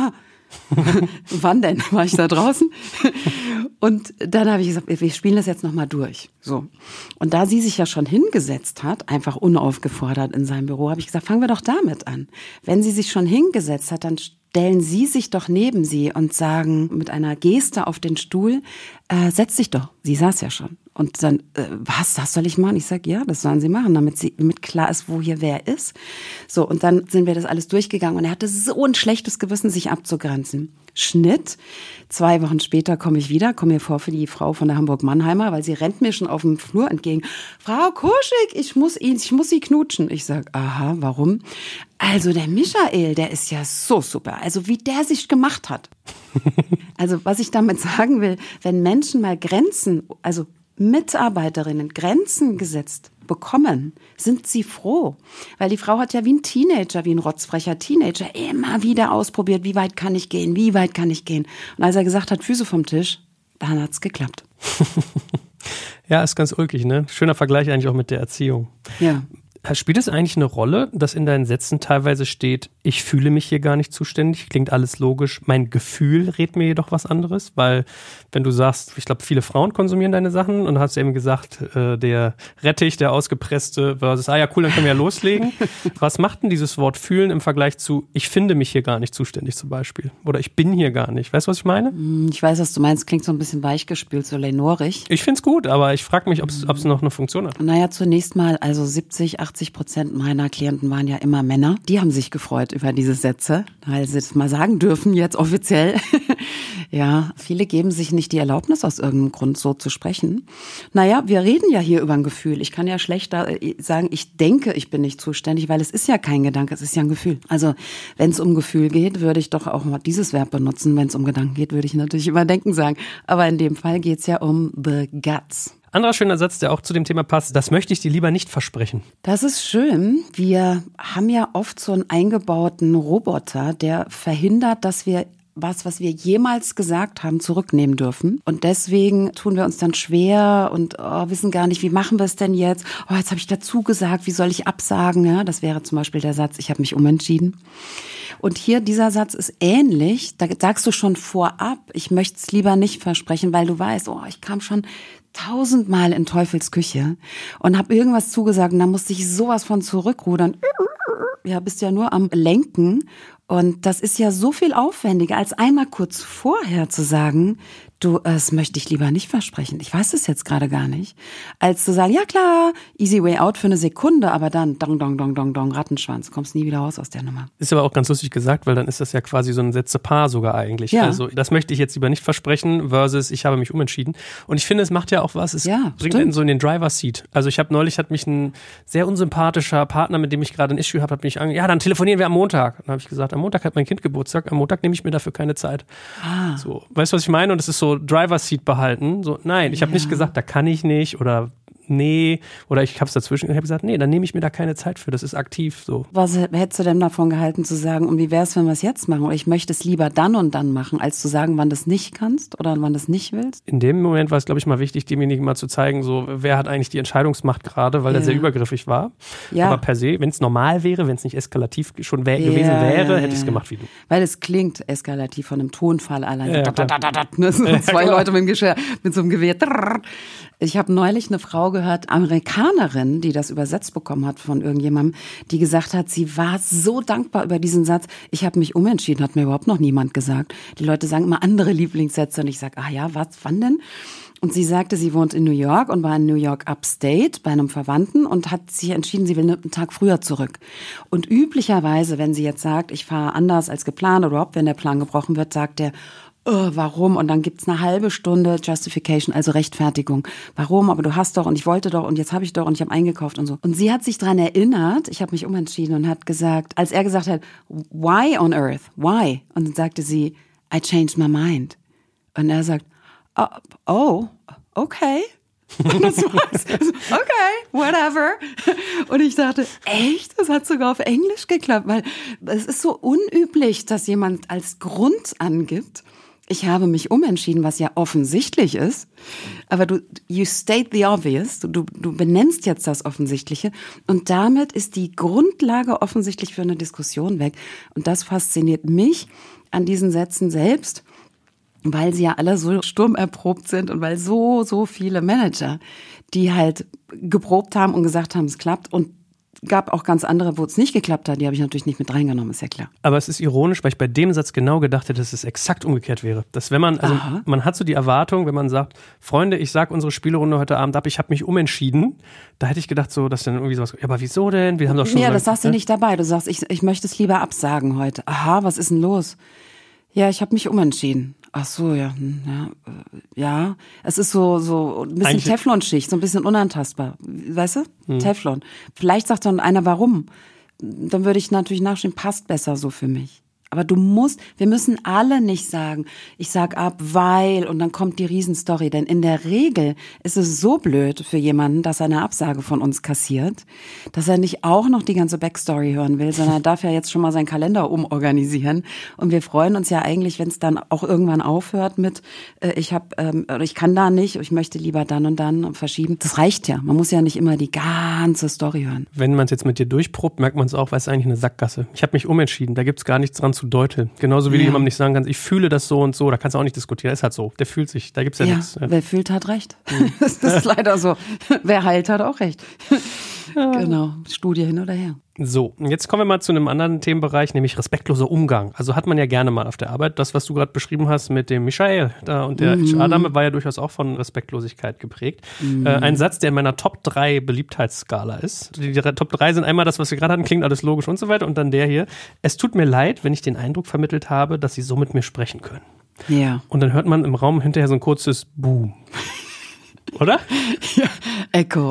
wann denn? War ich da draußen? Und dann habe ich gesagt, wir spielen das jetzt nochmal durch. So. Und da sie sich ja schon hingesetzt hat, einfach unaufgefordert in seinem Büro, habe ich gesagt, fangen wir doch damit an. Wenn sie sich schon hingesetzt hat, dann stellen Sie sich doch neben sie und sagen mit einer Geste auf den Stuhl, setz dich doch. Sie saß ja schon. Und dann, was, das soll ich machen? Ich sage, ja, das sollen Sie machen, damit klar ist, wo hier wer ist. So, und dann sind wir das alles durchgegangen und er hatte so ein schlechtes Gewissen, sich abzugrenzen. Schnitt. 2 Wochen später komme ich wieder, komme mir vor für die Frau von der Hamburg-Mannheimer, weil sie rennt mir schon auf dem Flur entgegen. Frau Kuschig, ich muss Sie knutschen. Ich sage, aha, warum? Also der Michael, der ist ja so super. Also wie der sich gemacht hat. Also was ich damit sagen will, wenn Menschen mal Grenzen, also Mitarbeiterinnen Grenzen gesetzt bekommen, sind sie froh. Weil die Frau hat ja wie ein Teenager, wie ein rotzfrecher Teenager immer wieder ausprobiert, wie weit kann ich gehen, wie weit kann ich gehen. Und als er gesagt hat, Füße vom Tisch, dann hat's geklappt. Ja, ist ganz ulkig, ne? Schöner Vergleich eigentlich auch mit der Erziehung. Ja. Spielt es eigentlich eine Rolle, dass in deinen Sätzen teilweise steht, ich fühle mich hier gar nicht zuständig, klingt alles logisch, mein Gefühl rät mir jedoch was anderes? Weil wenn du sagst, ich glaube, viele Frauen konsumieren deine Sachen und hast eben gesagt, der Rettich, der ausgepresste versus, ja cool, dann können wir ja loslegen. Was macht denn dieses Wort fühlen im Vergleich zu, ich finde mich hier gar nicht zuständig zum Beispiel? Oder ich bin hier gar nicht. Weißt du, was ich meine? Ich weiß, was du meinst, klingt so ein bisschen weichgespült, so lenorig. Ich find's gut, aber ich frage mich, ob es noch eine Funktion hat. Naja, zunächst mal, also 70-80% meiner Klienten waren ja immer Männer. Die haben sich gefreut über diese Sätze, weil sie es mal sagen dürfen, jetzt offiziell. Ja, viele geben sich nicht die Erlaubnis, aus irgendeinem Grund so zu sprechen. Naja, wir reden ja hier über ein Gefühl. Ich kann ja schlechter sagen, ich denke, ich bin nicht zuständig, weil es ist ja kein Gedanke, es ist ja ein Gefühl. Also wenn es um Gefühl geht, würde ich doch auch mal dieses Verb benutzen. Wenn es um Gedanken geht, würde ich natürlich immer denken sagen. Aber in dem Fall geht es ja um the guts. Anderer schöner Satz, der auch zu dem Thema passt, das möchte ich dir lieber nicht versprechen. Das ist schön. Wir haben ja oft so einen eingebauten Roboter, der verhindert, dass wir was wir jemals gesagt haben, zurücknehmen dürfen. Und deswegen tun wir uns dann schwer und wissen gar nicht, wie machen wir es denn jetzt? Jetzt habe ich dazu gesagt, wie soll ich absagen? Ja, das wäre zum Beispiel der Satz, ich habe mich umentschieden. Und hier, dieser Satz ist ähnlich. Da sagst du schon vorab, ich möchte es lieber nicht versprechen, weil du weißt, ich kam schon 1000-mal in Teufels Küche und habe irgendwas zugesagt und dann musste ich sowas von zurückrudern. Ja, bist ja nur am Lenken. Und das ist ja so viel aufwendiger, als einmal kurz vorher zu sagen, du, das möchte ich lieber nicht versprechen. Ich weiß es jetzt gerade gar nicht. Als zu sagen, ja klar, easy way out für eine Sekunde, aber dann dong, dong, dong, dong, dong, Rattenschwanz, kommst nie wieder raus aus der Nummer. Ist aber auch ganz lustig gesagt, weil dann ist das ja quasi so ein Sätze-Paar sogar eigentlich. Ja. Also das möchte ich jetzt lieber nicht versprechen versus ich habe mich umentschieden. Und ich finde, es macht ja auch was, es bringt einen so in den Driver-Seat. Also neulich hat mich ein sehr unsympathischer Partner, mit dem ich gerade ein Issue habe, hat mich dann telefonieren wir am Montag. Dann habe ich gesagt, am Montag hat mein Kind Geburtstag, am Montag nehme ich mir dafür keine Zeit. So, weißt du, was ich meine? Und es ist so Driver-Seat behalten. So, nein, ich habe nicht gesagt, da kann ich nicht oder nee, oder ich habe es dazwischen, ich habe gesagt, nee, dann nehme ich mir da keine Zeit für, das ist aktiv so. Was hättest du denn davon gehalten zu sagen, und wie wäre es, wenn wir es jetzt machen? Oder ich möchte es lieber dann und dann machen, als zu sagen, wann du es nicht kannst oder wann du es nicht willst? In dem Moment war es, glaube ich, mal wichtig, demjenigen mal zu zeigen, so, wer hat eigentlich die Entscheidungsmacht gerade, weil er sehr übergriffig war. Ja. Aber per se, wenn es normal wäre, wenn es nicht eskalativ schon gewesen wäre, hätte ich es gemacht wie du. Weil es klingt eskalativ von einem Tonfall allein. Zwei Leute mit so einem Gewehr. Ich habe neulich eine Frau gehört, Amerikanerin, die das übersetzt bekommen hat von irgendjemandem, die gesagt hat, sie war so dankbar über diesen Satz. Ich habe mich umentschieden, hat mir überhaupt noch niemand gesagt. Die Leute sagen immer andere Lieblingssätze und ich sage, wann denn? Und sie sagte, sie wohnt in New York und war in New York Upstate bei einem Verwandten und hat sich entschieden, sie will einen Tag früher zurück. Und üblicherweise, wenn sie jetzt sagt, ich fahre anders als geplant oder überhaupt, wenn der Plan gebrochen wird, sagt der, warum? Und dann gibt's eine halbe Stunde Justification, also Rechtfertigung. Warum? Aber du hast doch und ich wollte doch und jetzt habe ich doch und ich habe eingekauft und so. Und sie hat sich dran erinnert, ich habe mich umentschieden und hat gesagt, als er gesagt hat, why on earth? Why? Und dann sagte sie, I changed my mind. Und er sagt, okay. Und das war's. Okay, whatever. Und ich dachte, echt? Das hat sogar auf Englisch geklappt, weil es ist so unüblich, dass jemand als Grund angibt, ich habe mich umentschieden, was ja offensichtlich ist. Aber you state the obvious. Du benennst jetzt das Offensichtliche. Und damit ist die Grundlage offensichtlich für eine Diskussion weg. Und das fasziniert mich an diesen Sätzen selbst, weil sie ja alle so sturmerprobt sind und weil so viele Manager, die halt geprobt haben und gesagt haben, es klappt, und gab auch ganz andere, wo es nicht geklappt hat, die habe ich natürlich nicht mit reingenommen, ist ja klar. Aber es ist ironisch, weil ich bei dem Satz genau gedacht hätte, dass es exakt umgekehrt wäre. Dass wenn man, man hat so die Erwartung, wenn man sagt, Freunde, ich sag unsere Spielrunde heute Abend ab, ich habe mich umentschieden, da hätte ich gedacht so, dass dann irgendwie sowas, ja, aber wieso denn? Wir haben doch schon das sagst du nicht dabei, du sagst, ich möchte es lieber absagen heute. Aha, was ist denn los? Ja, ich habe mich umentschieden. Ach so, ja. Es ist so ein bisschen Teflonschicht, so ein bisschen unantastbar. Weißt du? Teflon. Vielleicht sagt dann einer, warum? Dann würde ich natürlich nachschauen, passt besser so für mich. Aber wir müssen alle nicht sagen, ich sag ab, weil, und dann kommt die Riesenstory. Denn in der Regel ist es so blöd für jemanden, dass er eine Absage von uns kassiert, dass er nicht auch noch die ganze Backstory hören will, sondern er darf ja jetzt schon mal seinen Kalender umorganisieren. Und wir freuen uns ja eigentlich, wenn es dann auch irgendwann aufhört mit, ich kann da nicht, ich möchte lieber dann und dann verschieben. Das reicht ja. Man muss ja nicht immer die ganze Story hören. Wenn man es jetzt mit dir durchprobt, merkt man es auch, weil es ist eigentlich eine Sackgasse. Ich habe mich umentschieden, da gibt's gar nichts dran zu deuteln. Genauso wie du jemandem nicht sagen kannst, ich fühle das so und so, da kannst du auch nicht diskutieren. Ist halt so. Der fühlt sich, da gibt's ja nichts. Wer fühlt, hat recht. Das ist leider so. Wer heilt, hat auch recht. Genau, Studie hin oder her. So, jetzt kommen wir mal zu einem anderen Themenbereich, nämlich respektloser Umgang. Also hat man ja gerne mal auf der Arbeit. Das, was du gerade beschrieben hast mit dem Michael da und der HR-Dame, war ja durchaus auch von Respektlosigkeit geprägt. Ein Satz, der in meiner Top 3 Beliebtheitsskala ist. Die Top 3 sind einmal das, was wir gerade hatten, klingt alles logisch und so weiter. Und dann der hier: Es tut mir leid, wenn ich den Eindruck vermittelt habe, dass Sie so mit mir sprechen können. Ja. Und dann hört man im Raum hinterher so ein kurzes Boom. Oder? Ja. Echo.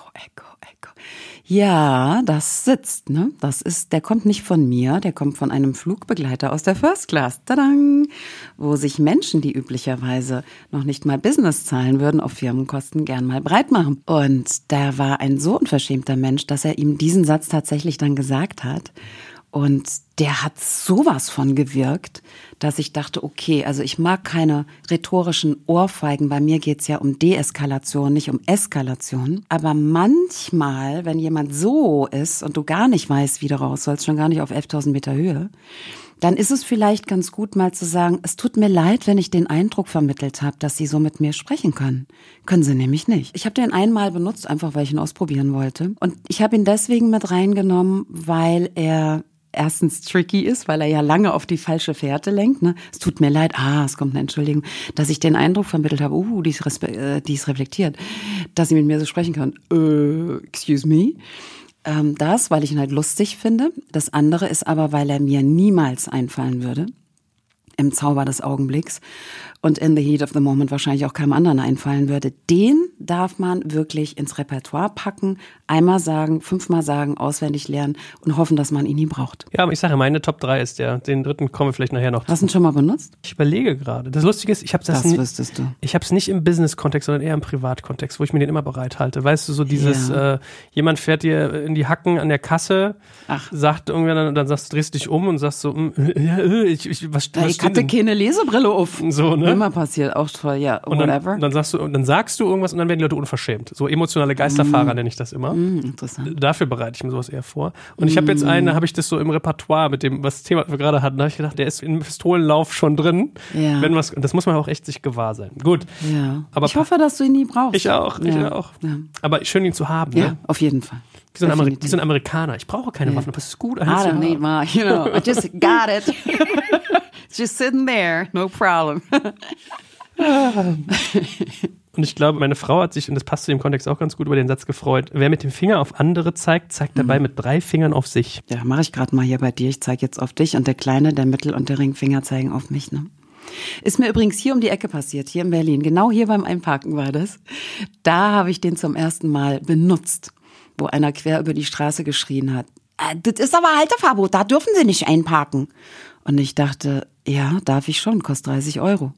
Ja, das sitzt, ne? Der kommt nicht von mir, der kommt von einem Flugbegleiter aus der First Class. Tadang! Wo sich Menschen, die üblicherweise noch nicht mal Business zahlen würden, auf Firmenkosten gern mal breit machen. Und da war ein so unverschämter Mensch, dass er ihm diesen Satz tatsächlich dann gesagt hat. Und der hat sowas von gewirkt, dass ich dachte, okay, also ich mag keine rhetorischen Ohrfeigen. Bei mir geht's ja um Deeskalation, nicht um Eskalation. Aber manchmal, wenn jemand so ist und du gar nicht weißt, wie du raus sollst, schon gar nicht auf 11.000 Meter Höhe, dann ist es vielleicht ganz gut, mal zu sagen, es tut mir leid, wenn ich den Eindruck vermittelt habe, dass Sie so mit mir sprechen können. Können Sie nämlich nicht. Ich habe den einmal benutzt, einfach weil ich ihn ausprobieren wollte. Und ich habe ihn deswegen mit reingenommen, weil er erstens tricky ist, weil er ja lange auf die falsche Fährte lenkt. Ne? Es tut mir leid, es kommt eine Entschuldigung, dass ich den Eindruck vermittelt habe, die ist reflektiert, dass sie mit mir so sprechen kann. Excuse me. Das, weil ich ihn halt lustig finde. Das andere ist aber, weil er mir niemals einfallen würde. Im Zauber des Augenblicks und in the heat of the moment wahrscheinlich auch keinem anderen einfallen würde. Den darf man wirklich ins Repertoire packen, einmal sagen, 5-mal sagen, auswendig lernen und hoffen, dass man ihn nie braucht. Ja, aber ich sage, meine Top 3 ist der. Den dritten kommen wir vielleicht nachher noch. Hast du ihn schon mal benutzt? Ich überlege gerade. Das Lustige ist, ich habe das wüsstest du. Ich habe es nicht im Business-Kontext, sondern eher im Privatkontext, wo ich mir den immer bereithalte. Weißt du, so dieses, jemand fährt dir in die Hacken an der Kasse, sagt irgendwann, dann drehst du dich um und sagst so, was ich hatte keine Lesebrille auf. So, ne? Immer passiert, auch toll, ja, und whatever. Dann sagst du irgendwas und dann werden die Leute unverschämt. So emotionale Geisterfahrer nenne ich das immer. Interessant. Dafür bereite ich mir sowas eher vor. Und ich habe jetzt einen, da habe ich das so im Repertoire mit dem, was Thema wir gerade hatten, da habe ich gedacht, der ist im Pistolenlauf schon drin. Ja. Das muss man auch echt sich gewahr sein. Gut. Ja. Aber ich hoffe, dass du ihn nie brauchst. Ich auch. Ja. Aber schön, ihn zu haben. Ja, ne? auf jeden Fall. Wie so ein Amerikaner. Ich brauche keine Waffen, aber es ist gut. I don't need my, I just got it. Just sitting there, no problem. Und ich glaube, meine Frau hat sich, und das passt zu dem Kontext auch ganz gut, über den Satz gefreut: Wer mit dem Finger auf andere zeigt, zeigt dabei mit 3 Fingern auf sich. Ja, mache ich gerade mal hier bei dir. Ich zeige jetzt auf dich und der kleine, der Mittel- und der Ringfinger zeigen auf mich. Ne? Ist mir übrigens hier um die Ecke passiert, hier in Berlin. Genau hier beim Einparken war das. Da habe ich den zum ersten Mal benutzt, wo einer quer über die Straße geschrien hat: Das ist aber Halteverbot, da dürfen Sie nicht einparken. Und ich dachte, ja, darf ich schon, kostet 30 €.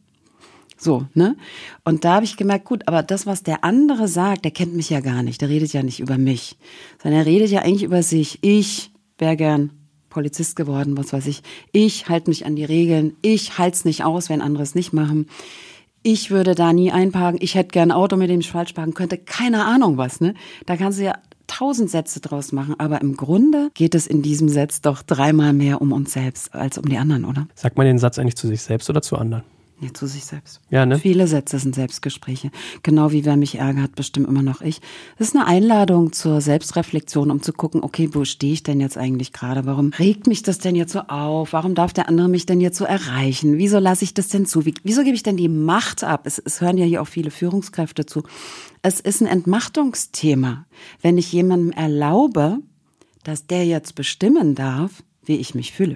So, ne? Und da habe ich gemerkt, gut, aber das, was der andere sagt, der kennt mich ja gar nicht. Der redet ja nicht über mich, sondern er redet ja eigentlich über sich. Ich wäre gern Polizist geworden, was weiß ich. Ich halte mich an die Regeln. Ich halte es nicht aus, wenn andere es nicht machen. Ich würde da nie einparken. Ich hätte gern ein Auto, mit dem ich falsch parken könnte. Keine Ahnung was, ne? Da kannst du ja 1000 Sätze draus machen, aber im Grunde geht es in diesem Satz doch 3-mal mehr um uns selbst als um die anderen, oder? Sagt man den Satz eigentlich zu sich selbst oder zu anderen? Nee, zu sich selbst. Ja, ne? Viele Sätze sind Selbstgespräche. Genau wie wer mich ärgert, bestimmt immer noch ich. Das ist eine Einladung zur Selbstreflexion, um zu gucken, okay, wo stehe ich denn jetzt eigentlich gerade? Warum regt mich das denn jetzt so auf? Warum darf der andere mich denn jetzt so erreichen? Wieso lasse ich das denn zu? Wieso gebe ich denn die Macht ab? Es hören ja hier auch viele Führungskräfte zu. Es ist ein Entmachtungsthema. Wenn ich jemandem erlaube, dass der jetzt bestimmen darf, wie ich mich fühle.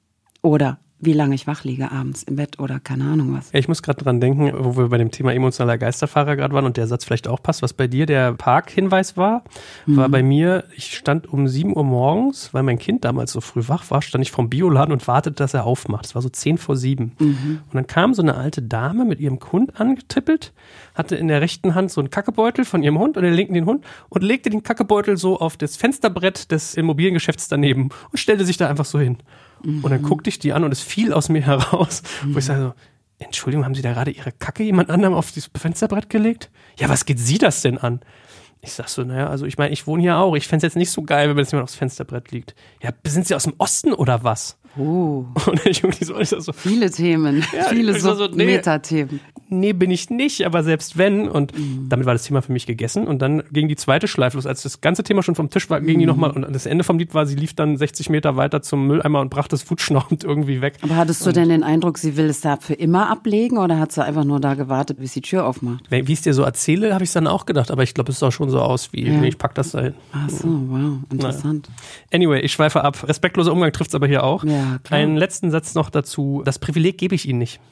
Oder wie lange ich wach liege abends im Bett oder keine Ahnung was. Ich muss gerade dran denken, wo wir bei dem Thema emotionaler Geisterfahrer gerade waren und der Satz vielleicht auch passt, was bei dir der Parkhinweis war bei mir, ich stand um 7 Uhr morgens, weil mein Kind damals so früh wach war, stand ich vom Bioladen und wartete, dass er aufmacht. Es war so 10 vor 7. Und dann kam so eine alte Dame mit ihrem Hund angetippelt, hatte in der rechten Hand so einen Kackebeutel von ihrem Hund und in der linken den Hund und legte den Kackebeutel so auf das Fensterbrett des Immobiliengeschäfts daneben und stellte sich da einfach so hin. Und dann guckte ich die an und es fiel aus mir heraus, wo ich sage so, Entschuldigung, haben Sie da gerade Ihre Kacke jemand anderem auf dieses Fensterbrett gelegt? Ja, was geht Sie das denn an? Ich sag so, naja, also ich meine, ich wohne hier auch. Ich fände es jetzt nicht so geil, wenn mir das jemand aufs Fensterbrett liegt. Ja, sind Sie aus dem Osten oder was? Oh. Und ich irgendwie so, viele Themen, viele so Metathemen. nee, bin ich nicht, aber selbst wenn. Und damit war das Thema für mich gegessen. Und dann ging die zweite Schleife los. Als das ganze Thema schon vom Tisch war, ging die nochmal. Und das Ende vom Lied war, sie lief dann 60 Meter weiter zum Mülleimer und brachte das wutschnaubend irgendwie weg. Aber hattest du denn den Eindruck, sie will es da für immer ablegen oder hat sie einfach nur da gewartet, bis die Tür aufmacht? Wie ich es dir so erzähle, habe ich es dann auch gedacht. Aber ich glaube, es sah schon so aus, wie ich pack das da hin. Ach so, wow, interessant. Anyway, ich schweife ab. Respektloser Umgang trifft es aber hier auch. Ja, klar. Einen letzten Satz noch dazu. Das Privileg gebe ich Ihnen nicht.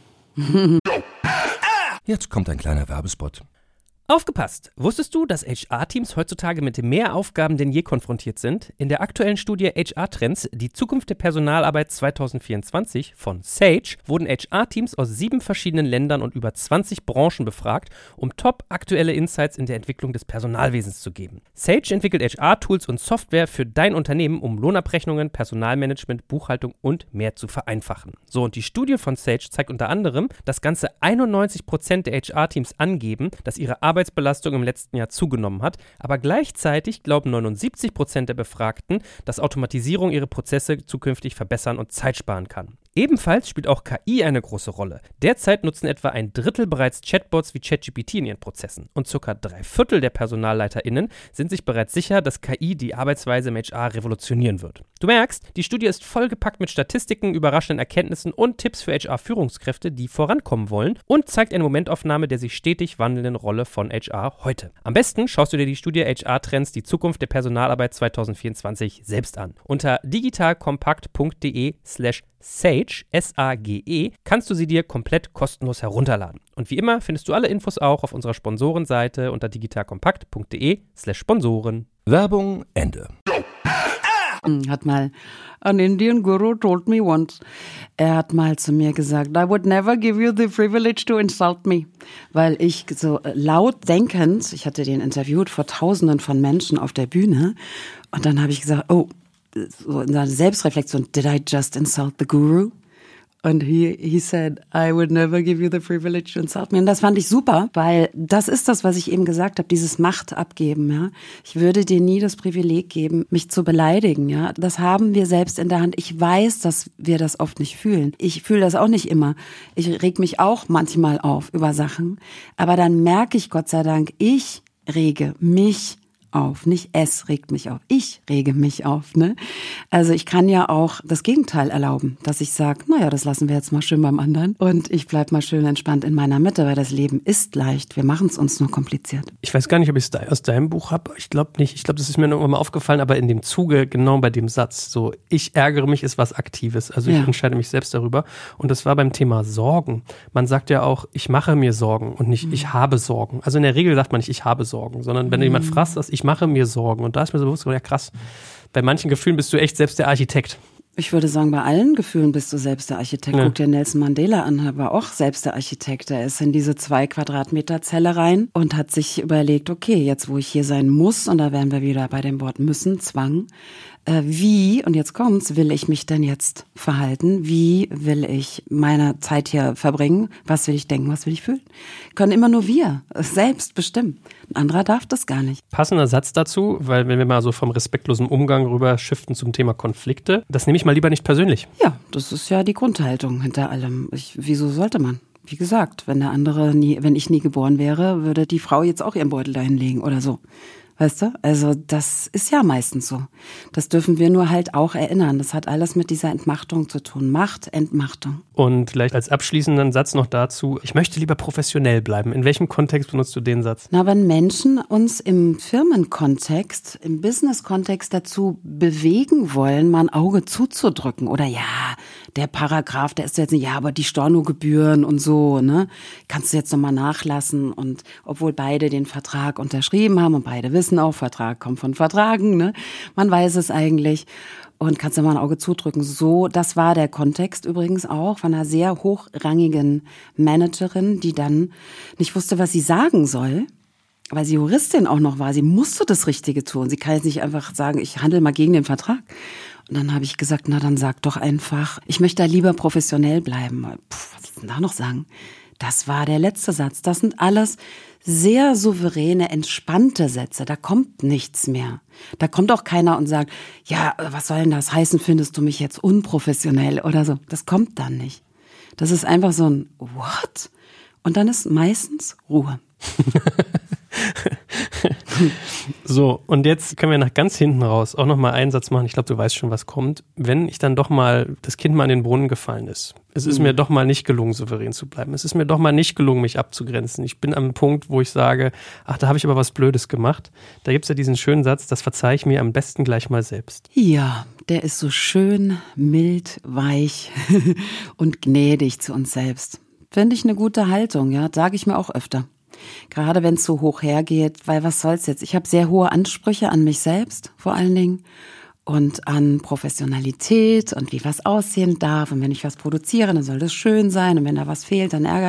Jetzt kommt ein kleiner Werbespot. Aufgepasst! Wusstest du, dass HR-Teams heutzutage mit mehr Aufgaben denn je konfrontiert sind? In der aktuellen Studie HR-Trends, die Zukunft der Personalarbeit 2024 von Sage, wurden HR-Teams aus 7 verschiedenen Ländern und über 20 Branchen befragt, um top-aktuelle Insights in der Entwicklung des Personalwesens zu geben. Sage entwickelt HR-Tools und Software für dein Unternehmen, um Lohnabrechnungen, Personalmanagement, Buchhaltung und mehr zu vereinfachen. So, und die Studie von Sage zeigt unter anderem, dass ganze 91% der HR-Teams angeben, dass ihre Arbeitsbelastung im letzten Jahr zugenommen hat, aber gleichzeitig glauben 79% der Befragten, dass Automatisierung ihre Prozesse zukünftig verbessern und Zeit sparen kann. Ebenfalls spielt auch KI eine große Rolle. Derzeit nutzen etwa 1/3 bereits Chatbots wie ChatGPT in ihren Prozessen und ca. 3/4 der PersonalleiterInnen sind sich bereits sicher, dass KI die Arbeitsweise im HR revolutionieren wird. Du merkst, die Studie ist vollgepackt mit Statistiken, überraschenden Erkenntnissen und Tipps für HR-Führungskräfte, die vorankommen wollen und zeigt eine Momentaufnahme der sich stetig wandelnden Rolle von HR heute. Am besten schaust du dir die Studie HR-Trends, die Zukunft der Personalarbeit 2024 selbst an. Unter digitalkompakt.de/Sage, S-A-G-E, kannst du sie dir komplett kostenlos herunterladen. Und wie immer findest du alle Infos auch auf unserer Sponsorenseite unter digitalkompakt.de/Sponsoren. Werbung Ende. Hat mal an Indian Guru told me once, er hat mal zu mir gesagt, I would never give you the privilege to insult me. Weil ich so laut denkend, ich hatte den interviewt vor Tausenden von Menschen auf der Bühne und dann habe ich gesagt, oh, so in seiner Selbstreflexion, did I just insult the Guru? Und he said, I would never give you the privilege to insult me. Und das fand ich super, weil das ist das, was ich eben gesagt habe, dieses Macht abgeben. Ja? Ich würde dir nie das Privileg geben, mich zu beleidigen. Ja? Das haben wir selbst in der Hand. Ich weiß, dass wir das oft nicht fühlen. Ich fühle das auch nicht immer. Ich reg mich auch manchmal auf über Sachen. Aber dann merke ich, Gott sei Dank, ich rege mich auf. Nicht es regt mich auf. Ich rege mich auf. Ne? Also ich kann ja auch das Gegenteil erlauben, dass ich sage, naja, das lassen wir jetzt mal schön beim anderen und ich bleib mal schön entspannt in meiner Mitte, weil das Leben ist leicht. Wir machen es uns nur kompliziert. Ich weiß gar nicht, ob ich es aus deinem Buch habe. Ich glaube nicht. Ich glaube, das ist mir irgendwann mal aufgefallen, aber in dem Zuge, genau bei dem Satz, so, ich ärgere mich, ist was Aktives. Also ich entscheide mich selbst darüber. Und das war beim Thema Sorgen. Man sagt ja auch, ich mache mir Sorgen und nicht, ich habe Sorgen. Also in der Regel sagt man nicht, ich habe Sorgen, sondern wenn jemand fragt, dass ich mache mir Sorgen. Und da ist mir so bewusst, ja krass, bei manchen Gefühlen bist du echt selbst der Architekt. Ich würde sagen, bei allen Gefühlen bist du selbst der Architekt. Guck dir Nelson Mandela an, er war auch selbst der Architekt. Er ist in diese 2 Quadratmeter Zelle rein und hat sich überlegt, okay, jetzt wo ich hier sein muss, und da wären wir wieder bei dem Wort müssen, Zwang, wie, und jetzt kommt's, will ich mich denn jetzt verhalten? Wie will ich meine Zeit hier verbringen? Was will ich denken? Was will ich fühlen? Können immer nur wir selbst bestimmen. Ein anderer darf das gar nicht. Passender Satz dazu, weil wenn wir mal so vom respektlosen Umgang rüber shiften zum Thema Konflikte, das nehme ich mal lieber nicht persönlich. Ja, das ist ja die Grundhaltung hinter allem. Wieso sollte man? Wie gesagt, wenn ich nie geboren wäre, würde die Frau jetzt auch ihren Beutel dahin legen oder so. Weißt du? Also das ist ja meistens so. Das dürfen wir nur halt auch erinnern. Das hat alles mit dieser Entmachtung zu tun. Macht, Entmachtung. Und vielleicht als abschließenden Satz noch dazu, ich möchte lieber professionell bleiben. In welchem Kontext benutzt du den Satz? Na, wenn Menschen uns im Firmenkontext, im Business-Kontext dazu bewegen wollen, mal ein Auge zuzudrücken oder ja, der Paragraph, der ist jetzt nicht, ja, aber die Stornogebühren und so, ne, kannst du jetzt nochmal nachlassen. Und obwohl beide den Vertrag unterschrieben haben und beide wissen auch, Vertrag kommt von Vertragen, ne, man weiß es eigentlich. Und kannst du mal ein Auge zudrücken. So, das war der Kontext übrigens auch von einer sehr hochrangigen Managerin, die dann nicht wusste, was sie sagen soll, weil sie Juristin auch noch war. Sie musste das Richtige tun. Sie kann jetzt nicht einfach sagen, ich handle mal gegen den Vertrag. Und dann habe ich gesagt, na dann sag doch einfach, ich möchte da lieber professionell bleiben. Was soll ich denn da noch sagen? Das war der letzte Satz. Das sind alles sehr souveräne, entspannte Sätze. Da kommt nichts mehr. Da kommt auch keiner und sagt, ja, was soll denn das heißen, findest du mich jetzt unprofessionell oder so. Das kommt dann nicht. Das ist einfach so ein What? Und dann ist meistens Ruhe. So, und jetzt können wir nach ganz hinten raus auch nochmal einen Satz machen. Ich glaube, du weißt schon, was kommt. Wenn ich dann doch mal, das Kind mal in den Brunnen gefallen ist, es ist mir doch mal nicht gelungen, souverän zu bleiben. Es ist mir doch mal nicht gelungen, mich abzugrenzen. Ich bin am Punkt, wo ich sage, ach, da habe ich aber was Blödes gemacht. Da gibt es ja diesen schönen Satz, das verzeihe ich mir am besten gleich mal selbst. Ja, der ist so schön, mild, weich und gnädig zu uns selbst. Finde ich eine gute Haltung, ja, sage ich mir auch öfter. Gerade wenn es so hoch hergeht, weil was soll's jetzt? Ich habe sehr hohe Ansprüche an mich selbst, vor allen Dingen, und an Professionalität und wie was aussehen darf. Und wenn ich was produziere, dann soll das schön sein. Und wenn da was fehlt, dann da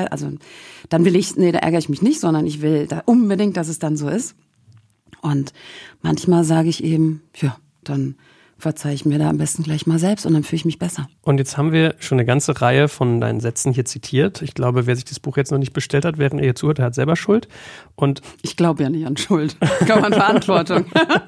ärgere ich mich nicht, sondern ich will da unbedingt, dass es dann so ist. Und manchmal sage ich eben, ja, dann verzeihe ich mir da am besten gleich mal selbst und dann fühle ich mich besser. Und jetzt haben wir schon eine ganze Reihe von deinen Sätzen hier zitiert. Ich glaube, wer sich das Buch jetzt noch nicht bestellt hat, während er hier zuhört, der hat selber Schuld. Und ich glaube ja nicht an Schuld. Ich glaube an Verantwortung.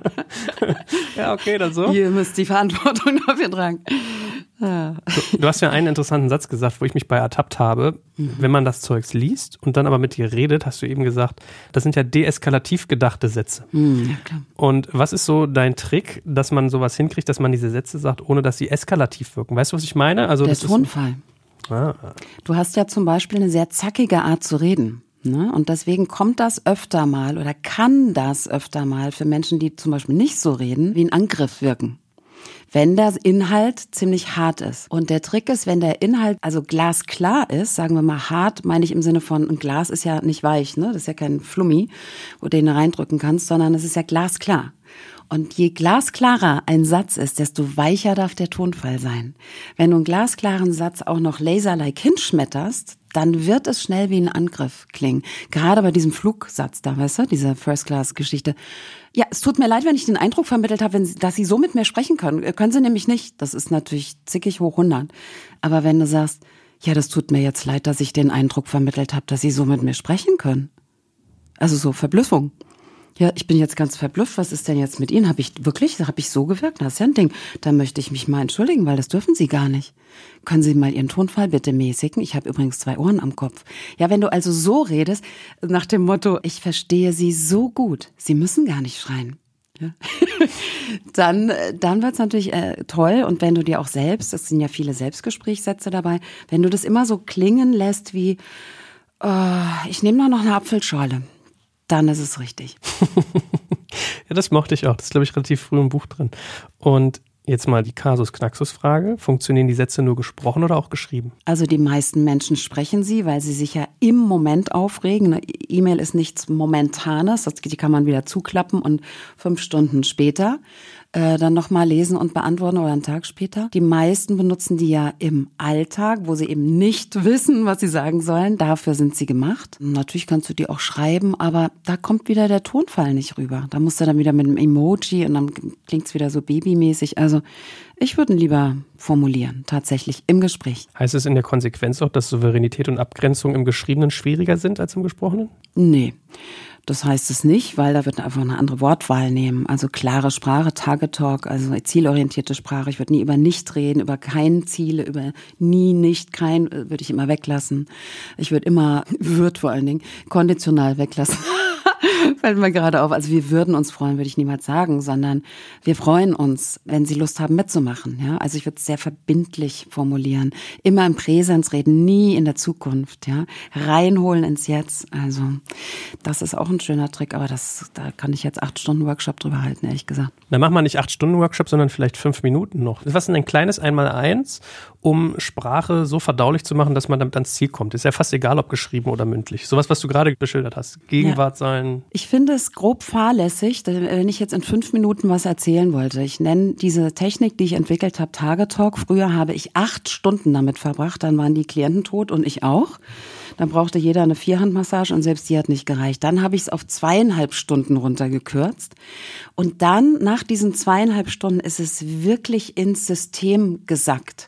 Ja, okay, dann so. Ihr müsst die Verantwortung dafür tragen. Ja. Du hast ja einen interessanten Satz gesagt, wo ich mich bei ertappt habe. Wenn man das Zeugs liest und dann aber mit dir redet, hast du eben gesagt, das sind ja deeskalativ gedachte Sätze. Ja, klar. Und was ist so dein Trick, dass man sowas hinkriegt, dass man diese Sätze sagt, ohne dass sie eskalativ wirken? Weißt du, was ich meine? Also Der das Tonfall. Du hast ja zum Beispiel eine sehr zackige Art zu reden. Ne? Und deswegen kommt das öfter mal oder kann das öfter mal für Menschen, die zum Beispiel nicht so reden, wie ein Angriff wirken. Wenn der Inhalt ziemlich hart ist. Und der Trick ist, wenn der Inhalt also glasklar ist, sagen wir mal hart, meine ich im Sinne von, ein Glas ist ja nicht weich, ne? Das ist ja kein Flummi, wo du ihn reindrücken kannst, sondern es ist ja glasklar. Und je glasklarer ein Satz ist, desto weicher darf der Tonfall sein. Wenn du einen glasklaren Satz auch noch laserlike hinschmetterst, dann wird es schnell wie ein Angriff klingen. Gerade bei diesem Flugsatz da, weißt du, diese First-Class-Geschichte. Ja, es tut mir leid, wenn ich den Eindruck vermittelt habe, dass Sie so mit mir sprechen können. Können Sie nämlich nicht. Das ist natürlich zickig hoch 100. Aber wenn du sagst, ja, das tut mir jetzt leid, dass ich den Eindruck vermittelt habe, dass Sie so mit mir sprechen können. Also so Verblüffung. Ja, ich bin jetzt ganz verblüfft. Was ist denn jetzt mit Ihnen? Habe ich so gewirkt? Das ist ja ein Ding. Da möchte ich mich mal entschuldigen, weil das dürfen Sie gar nicht. Können Sie mal Ihren Tonfall bitte mäßigen? Ich habe übrigens 2 Ohren am Kopf. Ja, wenn du also so redest, nach dem Motto, ich verstehe Sie so gut, Sie müssen gar nicht schreien. Ja. Dann wird's natürlich toll. Und wenn du dir auch selbst, es sind ja viele Selbstgesprächssätze dabei, wenn du das immer so klingen lässt wie, ich nehme da noch eine Apfelschorle. Dann ist es richtig. Ja, das mochte ich auch. Das ist, glaube ich, relativ früh im Buch drin. Und jetzt mal die Kasus-Knaxus-Frage. Funktionieren die Sätze nur gesprochen oder auch geschrieben? Also die meisten Menschen sprechen sie, weil sie sich ja im Moment aufregen. Eine E-Mail ist nichts Momentanes. Die kann man wieder zuklappen und 5 Stunden später dann nochmal lesen und beantworten oder einen Tag später. Die meisten benutzen die ja im Alltag, wo sie eben nicht wissen, was sie sagen sollen. Dafür sind sie gemacht. Natürlich kannst du die auch schreiben, aber da kommt wieder der Tonfall nicht rüber. Da musst du dann wieder mit einem Emoji und dann klingt's wieder so babymäßig. Also ich würde ihn lieber formulieren, tatsächlich im Gespräch. Heißt es in der Konsequenz auch, dass Souveränität und Abgrenzung im Geschriebenen schwieriger sind als im Gesprochenen? Nee. Das heißt es nicht, weil da wird einfach eine andere Wortwahl nehmen. Also klare Sprache, Target Talk, also zielorientierte Sprache. Ich würde nie über nicht reden, über kein Ziele, über nie, nicht, kein, würde ich immer weglassen. Ich würde vor allen Dingen, konditional weglassen. Fällt mir gerade auf. Also wir würden uns freuen, würde ich niemals sagen, sondern wir freuen uns, wenn Sie Lust haben mitzumachen. Ja, also ich würde es sehr verbindlich formulieren. Immer im Präsens reden, nie in der Zukunft. Ja, reinholen ins Jetzt. Also das ist auch ein schöner Trick, aber da kann ich jetzt 8 Stunden Workshop drüber halten, ehrlich gesagt. Dann machen wir nicht 8 Stunden Workshop, sondern vielleicht 5 Minuten noch. Was ist denn ein kleines Einmaleins, um Sprache so verdaulich zu machen, dass man damit ans Ziel kommt? Ist ja fast egal, ob geschrieben oder mündlich. Sowas, was du gerade beschildert hast. Gegenwart sein. Ich finde es grob fahrlässig, wenn ich jetzt in 5 Minuten was erzählen wollte. Ich nenne diese Technik, die ich entwickelt habe, Target Talk. Früher habe ich 8 Stunden damit verbracht, dann waren die Klienten tot und ich auch. Dann brauchte jeder eine 4-Hand-Massage und selbst die hat nicht gereicht. Dann habe ich es auf 2,5 Stunden runtergekürzt. Und dann, nach diesen 2,5 Stunden, ist es wirklich ins System gesackt.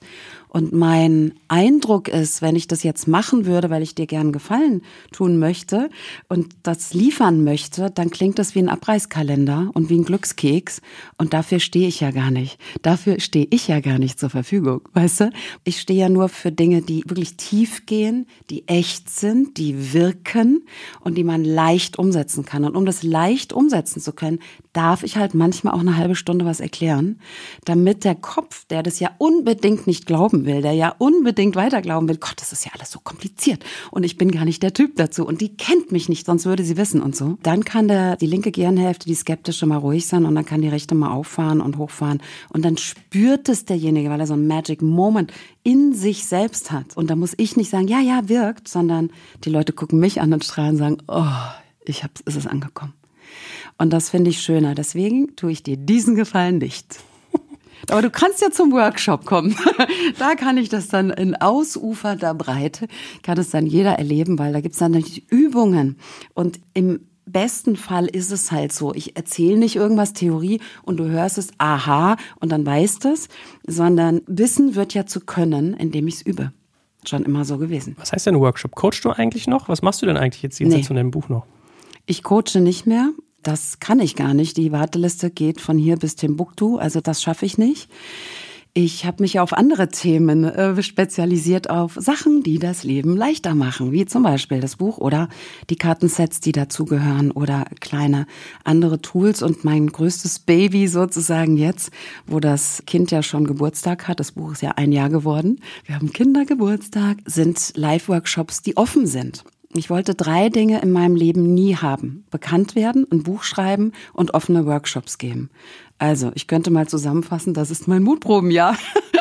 Und mein Eindruck ist, wenn ich das jetzt machen würde, weil ich dir gern Gefallen tun möchte und das liefern möchte, dann klingt das wie ein Abreißkalender und wie ein Glückskeks. Und dafür stehe ich ja gar nicht. Dafür stehe ich ja gar nicht zur Verfügung, weißt du? Ich stehe ja nur für Dinge, die wirklich tief gehen, die echt sind, die wirken und die man leicht umsetzen kann. Und um das leicht umsetzen zu können, darf ich halt manchmal auch eine halbe Stunde was erklären, damit der Kopf, der das ja unbedingt nicht glauben will, der ja unbedingt weiter glauben will, Gott, das ist ja alles so kompliziert und ich bin gar nicht der Typ dazu und die kennt mich nicht, sonst würde sie wissen und so. Dann kann die linke Gehirnhälfte, die skeptische, mal ruhig sein und dann kann die rechte mal auffahren und hochfahren und dann spürt es derjenige, weil er so einen Magic Moment in sich selbst hat. Und da muss ich nicht sagen, ja, wirkt, sondern die Leute gucken mich an und strahlen und sagen, es ist angekommen. Und das finde ich schöner. Deswegen tue ich dir diesen Gefallen nicht. Aber du kannst ja zum Workshop kommen. Da kann ich das dann in ausufernder Breite, kann es dann jeder erleben, weil da gibt es dann natürlich Übungen. Und im besten Fall ist es halt so, ich erzähle nicht irgendwas Theorie und du hörst es, aha, und dann weißt es, sondern Wissen wird ja zu können, indem ich es übe. Schon immer so gewesen. Was heißt denn Workshop? Coachst du eigentlich noch? Was machst du denn eigentlich jetzt jenseits von deinem Buch noch? Ich coache nicht mehr. Das kann ich gar nicht. Die Warteliste geht von hier bis Timbuktu, also das schaffe ich nicht. Ich habe mich auf andere Themen spezialisiert, auf Sachen, die das Leben leichter machen, wie zum Beispiel das Buch oder die Kartensets, die dazugehören oder kleine andere Tools. Und mein größtes Baby sozusagen jetzt, wo das Kind ja schon Geburtstag hat, das Buch ist ja 1 Jahr geworden, wir haben Kindergeburtstag, sind Live-Workshops, die offen sind. Ich wollte 3 Dinge in meinem Leben nie haben. Bekannt werden, ein Buch schreiben und offene Workshops geben. Also, ich könnte mal zusammenfassen, das ist mein Mutprobenjahr.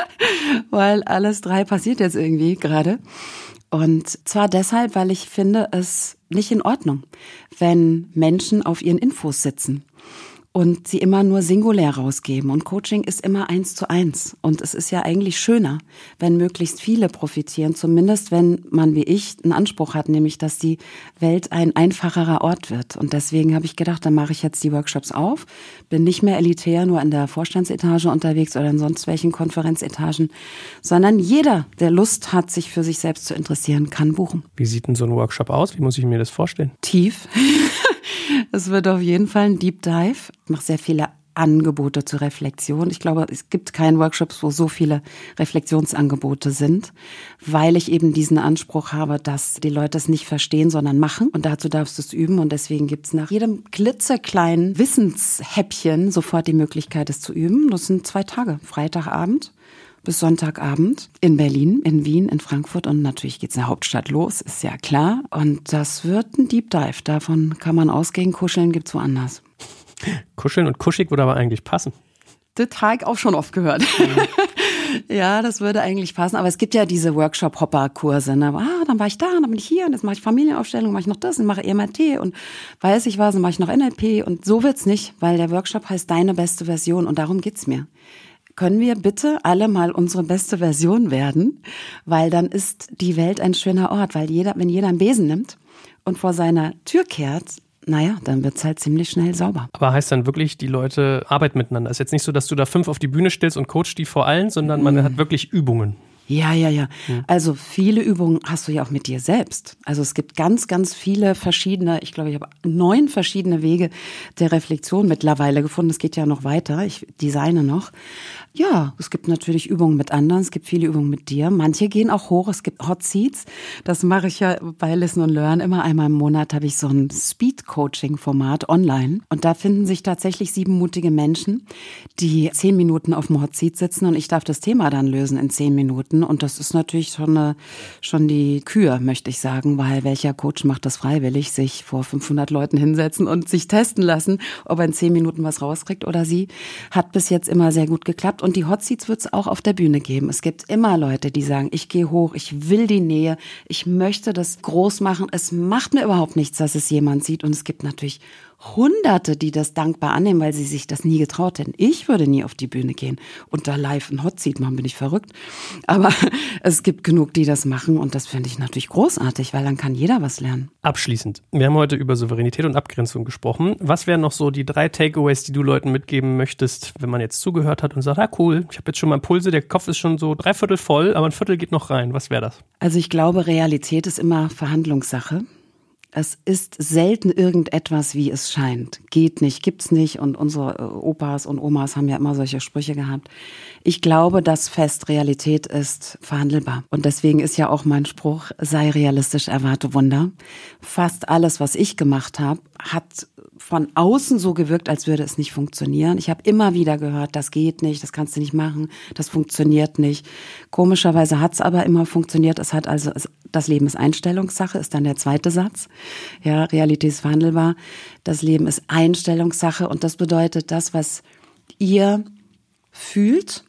Weil alles 3 passiert jetzt irgendwie gerade. Und zwar deshalb, weil ich finde es nicht in Ordnung, wenn Menschen auf ihren Infos sitzen und sie immer nur singulär rausgeben. Und Coaching ist immer 1:1. Und es ist ja eigentlich schöner, wenn möglichst viele profitieren, zumindest wenn man wie ich einen Anspruch hat, nämlich dass die Welt ein einfacherer Ort wird. Und deswegen habe ich gedacht, dann mache ich jetzt die Workshops auf, bin nicht mehr elitär nur in der Vorstandsetage unterwegs oder in sonst welchen Konferenzetagen, sondern jeder, der Lust hat, sich für sich selbst zu interessieren, kann buchen. Wie sieht denn so ein Workshop aus? Wie muss ich mir das vorstellen? Tief. Es wird auf jeden Fall ein Deep Dive. Ich mache sehr viele Angebote zur Reflexion. Ich glaube, es gibt keinen Workshop, wo so viele Reflexionsangebote sind, weil ich eben diesen Anspruch habe, dass die Leute es nicht verstehen, sondern machen. Und dazu darfst du es üben. Und deswegen gibt es nach jedem klitzekleinen Wissenshäppchen sofort die Möglichkeit, es zu üben. Das sind 2 Tage, Freitagabend bis Sonntagabend in Berlin, in Wien, in Frankfurt und natürlich geht's in der Hauptstadt los, ist ja klar. Und das wird ein Deep Dive. Davon kann man ausgehen. Kuscheln gibt's woanders. Kuscheln und kuschig würde aber eigentlich passen. Das habe ich auch schon oft gehört. Ja, das würde eigentlich passen. Aber es gibt ja diese Workshop-Hopper-Kurse. Ne? Dann war ich da, dann bin ich hier und jetzt mache ich Familienaufstellung, mache ich noch das und mache EMRT und weiß ich was und mache ich noch NLP. Und so wird's nicht, weil der Workshop heißt Deine beste Version und darum geht's mir. Können wir bitte alle mal unsere beste Version werden? Weil dann ist die Welt ein schöner Ort. Weil wenn jeder einen Besen nimmt und vor seiner Tür kehrt, naja, dann wird's halt ziemlich schnell sauber. Aber heißt dann wirklich, die Leute arbeiten miteinander? Ist jetzt nicht so, dass du da 5 auf die Bühne stellst und coachst die vor allen, sondern man hat wirklich Übungen. Ja. Also viele Übungen hast du ja auch mit dir selbst. Also es gibt ganz, ganz viele verschiedene, ich glaube, ich habe 9 verschiedene Wege der Reflexion mittlerweile gefunden. Es geht ja noch weiter, ich designe noch. Ja, es gibt natürlich Übungen mit anderen, es gibt viele Übungen mit dir. Manche gehen auch hoch, es gibt Hot Seats. Das mache ich ja bei Listen und Learn. Immer einmal im Monat habe ich so ein Speed-Coaching-Format online. Und da finden sich tatsächlich 7 mutige Menschen, die 10 Minuten auf dem Hot Seat sitzen und ich darf das Thema dann lösen in 10 Minuten. Und das ist natürlich schon die Kür, möchte ich sagen, weil welcher Coach macht das freiwillig, sich vor 500 Leuten hinsetzen und sich testen lassen, ob er in 10 Minuten was rauskriegt oder sie. Hat bis jetzt immer sehr gut geklappt. Und die Hot Seats wird es auch auf der Bühne geben. Es gibt immer Leute, die sagen, ich gehe hoch, ich will die Nähe, ich möchte das groß machen. Es macht mir überhaupt nichts, dass es jemand sieht. Und es gibt natürlich Hunderte, die das dankbar annehmen, weil sie sich das nie getraut hätten. Ich würde nie auf die Bühne gehen und da live ein Hotseat machen, bin ich verrückt. Aber es gibt genug, die das machen und das finde ich natürlich großartig, weil dann kann jeder was lernen. Abschließend, wir haben heute über Souveränität und Abgrenzung gesprochen. Was wären noch so die 3 Takeaways, die du Leuten mitgeben möchtest, wenn man jetzt zugehört hat und sagt, cool, ich habe jetzt schon mal Impulse, der Kopf ist schon so 3/4 voll, aber 1/4 geht noch rein. Was wäre das? Also ich glaube, Realität ist immer Verhandlungssache. Es ist selten irgendetwas, wie es scheint. Geht nicht, gibt's nicht. Und unsere Opas und Omas haben ja immer solche Sprüche gehabt. Ich glaube, dass fest Realität ist verhandelbar. Und deswegen ist ja auch mein Spruch, sei realistisch, erwarte Wunder. Fast alles, was ich gemacht habe, hat von außen so gewirkt, als würde es nicht funktionieren. Ich habe immer wieder gehört, das geht nicht, das kannst du nicht machen, das funktioniert nicht. Komischerweise hat es aber immer funktioniert. Das Leben ist Einstellungssache, ist dann der zweite Satz. Ja, Realität ist verhandelbar. Das Leben ist Einstellungssache und das bedeutet, das, was ihr fühlt,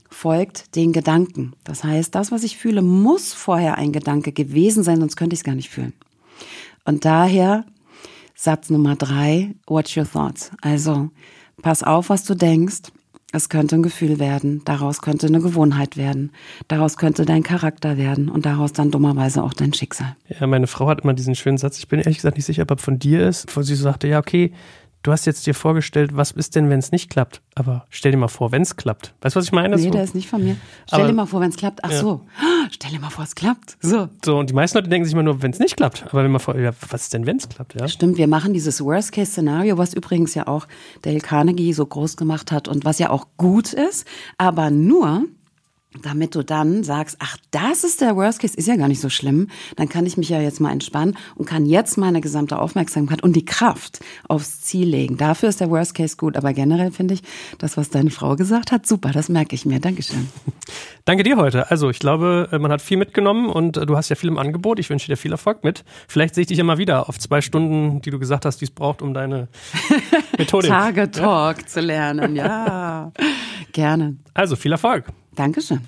folgt den Gedanken. Das heißt, das, was ich fühle, muss vorher ein Gedanke gewesen sein, sonst könnte ich es gar nicht fühlen. Und daher Satz Nummer 3, watch your thoughts. Also, pass auf, was du denkst. Es könnte ein Gefühl werden, daraus könnte eine Gewohnheit werden, daraus könnte dein Charakter werden und daraus dann dummerweise auch dein Schicksal. Ja, meine Frau hat immer diesen schönen Satz, ich bin ehrlich gesagt nicht sicher, ob er von dir ist, wo sie so sagte, ja okay, du hast jetzt dir vorgestellt, was ist denn, wenn es nicht klappt? Aber stell dir mal vor, wenn es klappt. Weißt du, was ich meine? Nee, der ist nicht von mir. Stell dir mal vor, wenn es klappt. Ach so, stell dir mal vor, es klappt. So, und die meisten Leute denken sich immer nur, wenn es nicht klappt. Aber wenn man vor, ja, was ist denn, wenn es klappt? Ja? Stimmt, wir machen dieses Worst-Case-Szenario, was übrigens ja auch Dale Carnegie so groß gemacht hat und was ja auch gut ist, aber nur, damit du dann sagst, ach, das ist der Worst Case, ist ja gar nicht so schlimm, dann kann ich mich ja jetzt mal entspannen und kann jetzt meine gesamte Aufmerksamkeit und die Kraft aufs Ziel legen. Dafür ist der Worst Case gut, aber generell finde ich, das, was deine Frau gesagt hat, super, das merke ich mir. Dankeschön. Danke dir heute. Also ich glaube, man hat viel mitgenommen und du hast ja viel im Angebot. Ich wünsche dir viel Erfolg mit. Vielleicht sehe ich dich ja mal wieder auf 2 Stunden, die du gesagt hast, die es braucht, um deine Methodik Tage-Talk zu lernen, ja, gerne. Also viel Erfolg. Dankeschön.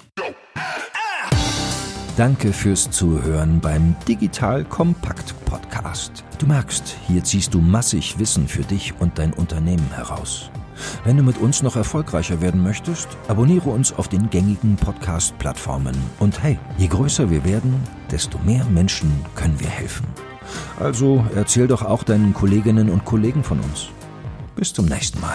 Danke fürs Zuhören beim Digital Kompakt Podcast. Du merkst, hier ziehst du massig Wissen für dich und dein Unternehmen heraus. Wenn du mit uns noch erfolgreicher werden möchtest, abonniere uns auf den gängigen Podcast-Plattformen. Und hey, je größer wir werden, desto mehr Menschen können wir helfen. Also erzähl doch auch deinen Kolleginnen und Kollegen von uns. Bis zum nächsten Mal.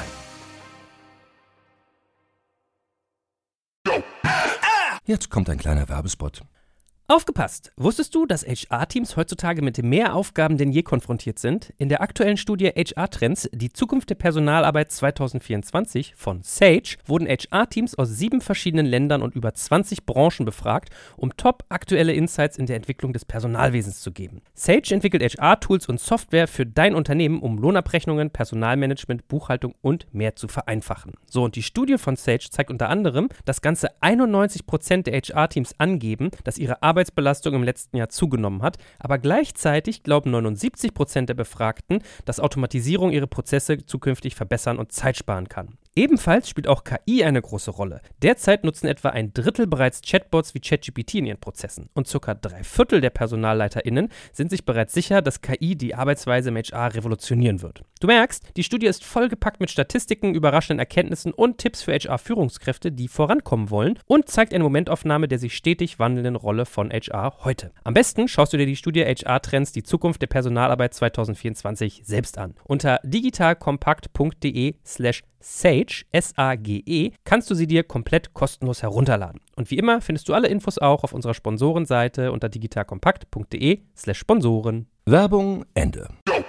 Jetzt kommt ein kleiner Werbespot. Aufgepasst! Wusstest du, dass HR-Teams heutzutage mit mehr Aufgaben denn je konfrontiert sind? In der aktuellen Studie HR-Trends, die Zukunft der Personalarbeit 2024 von Sage, wurden HR-Teams aus 7 verschiedenen Ländern und über 20 Branchen befragt, um top-aktuelle Insights in der Entwicklung des Personalwesens zu geben. Sage entwickelt HR-Tools und Software für dein Unternehmen, um Lohnabrechnungen, Personalmanagement, Buchhaltung und mehr zu vereinfachen. So, und die Studie von Sage zeigt unter anderem, dass ganze 91% der HR-Teams angeben, dass ihre Arbeitsbelastung im letzten Jahr zugenommen hat, aber gleichzeitig glauben 79% der Befragten, dass Automatisierung ihre Prozesse zukünftig verbessern und Zeit sparen kann. Ebenfalls spielt auch KI eine große Rolle. Derzeit nutzen etwa 1/3 bereits Chatbots wie ChatGPT in ihren Prozessen und ca. 3/4 der PersonalleiterInnen sind sich bereits sicher, dass KI die Arbeitsweise im HR revolutionieren wird. Du merkst, die Studie ist vollgepackt mit Statistiken, überraschenden Erkenntnissen und Tipps für HR-Führungskräfte, die vorankommen wollen und zeigt eine Momentaufnahme der sich stetig wandelnden Rolle von HR heute. Am besten schaust du dir die Studie HR-Trends, die Zukunft der Personalarbeit 2024 selbst an. Unter digitalkompakt.de/Sage, S-A-G-E, kannst du sie dir komplett kostenlos herunterladen. Und wie immer findest du alle Infos auch auf unserer Sponsorenseite unter digitalkompakt.de/Sponsoren. Werbung Ende.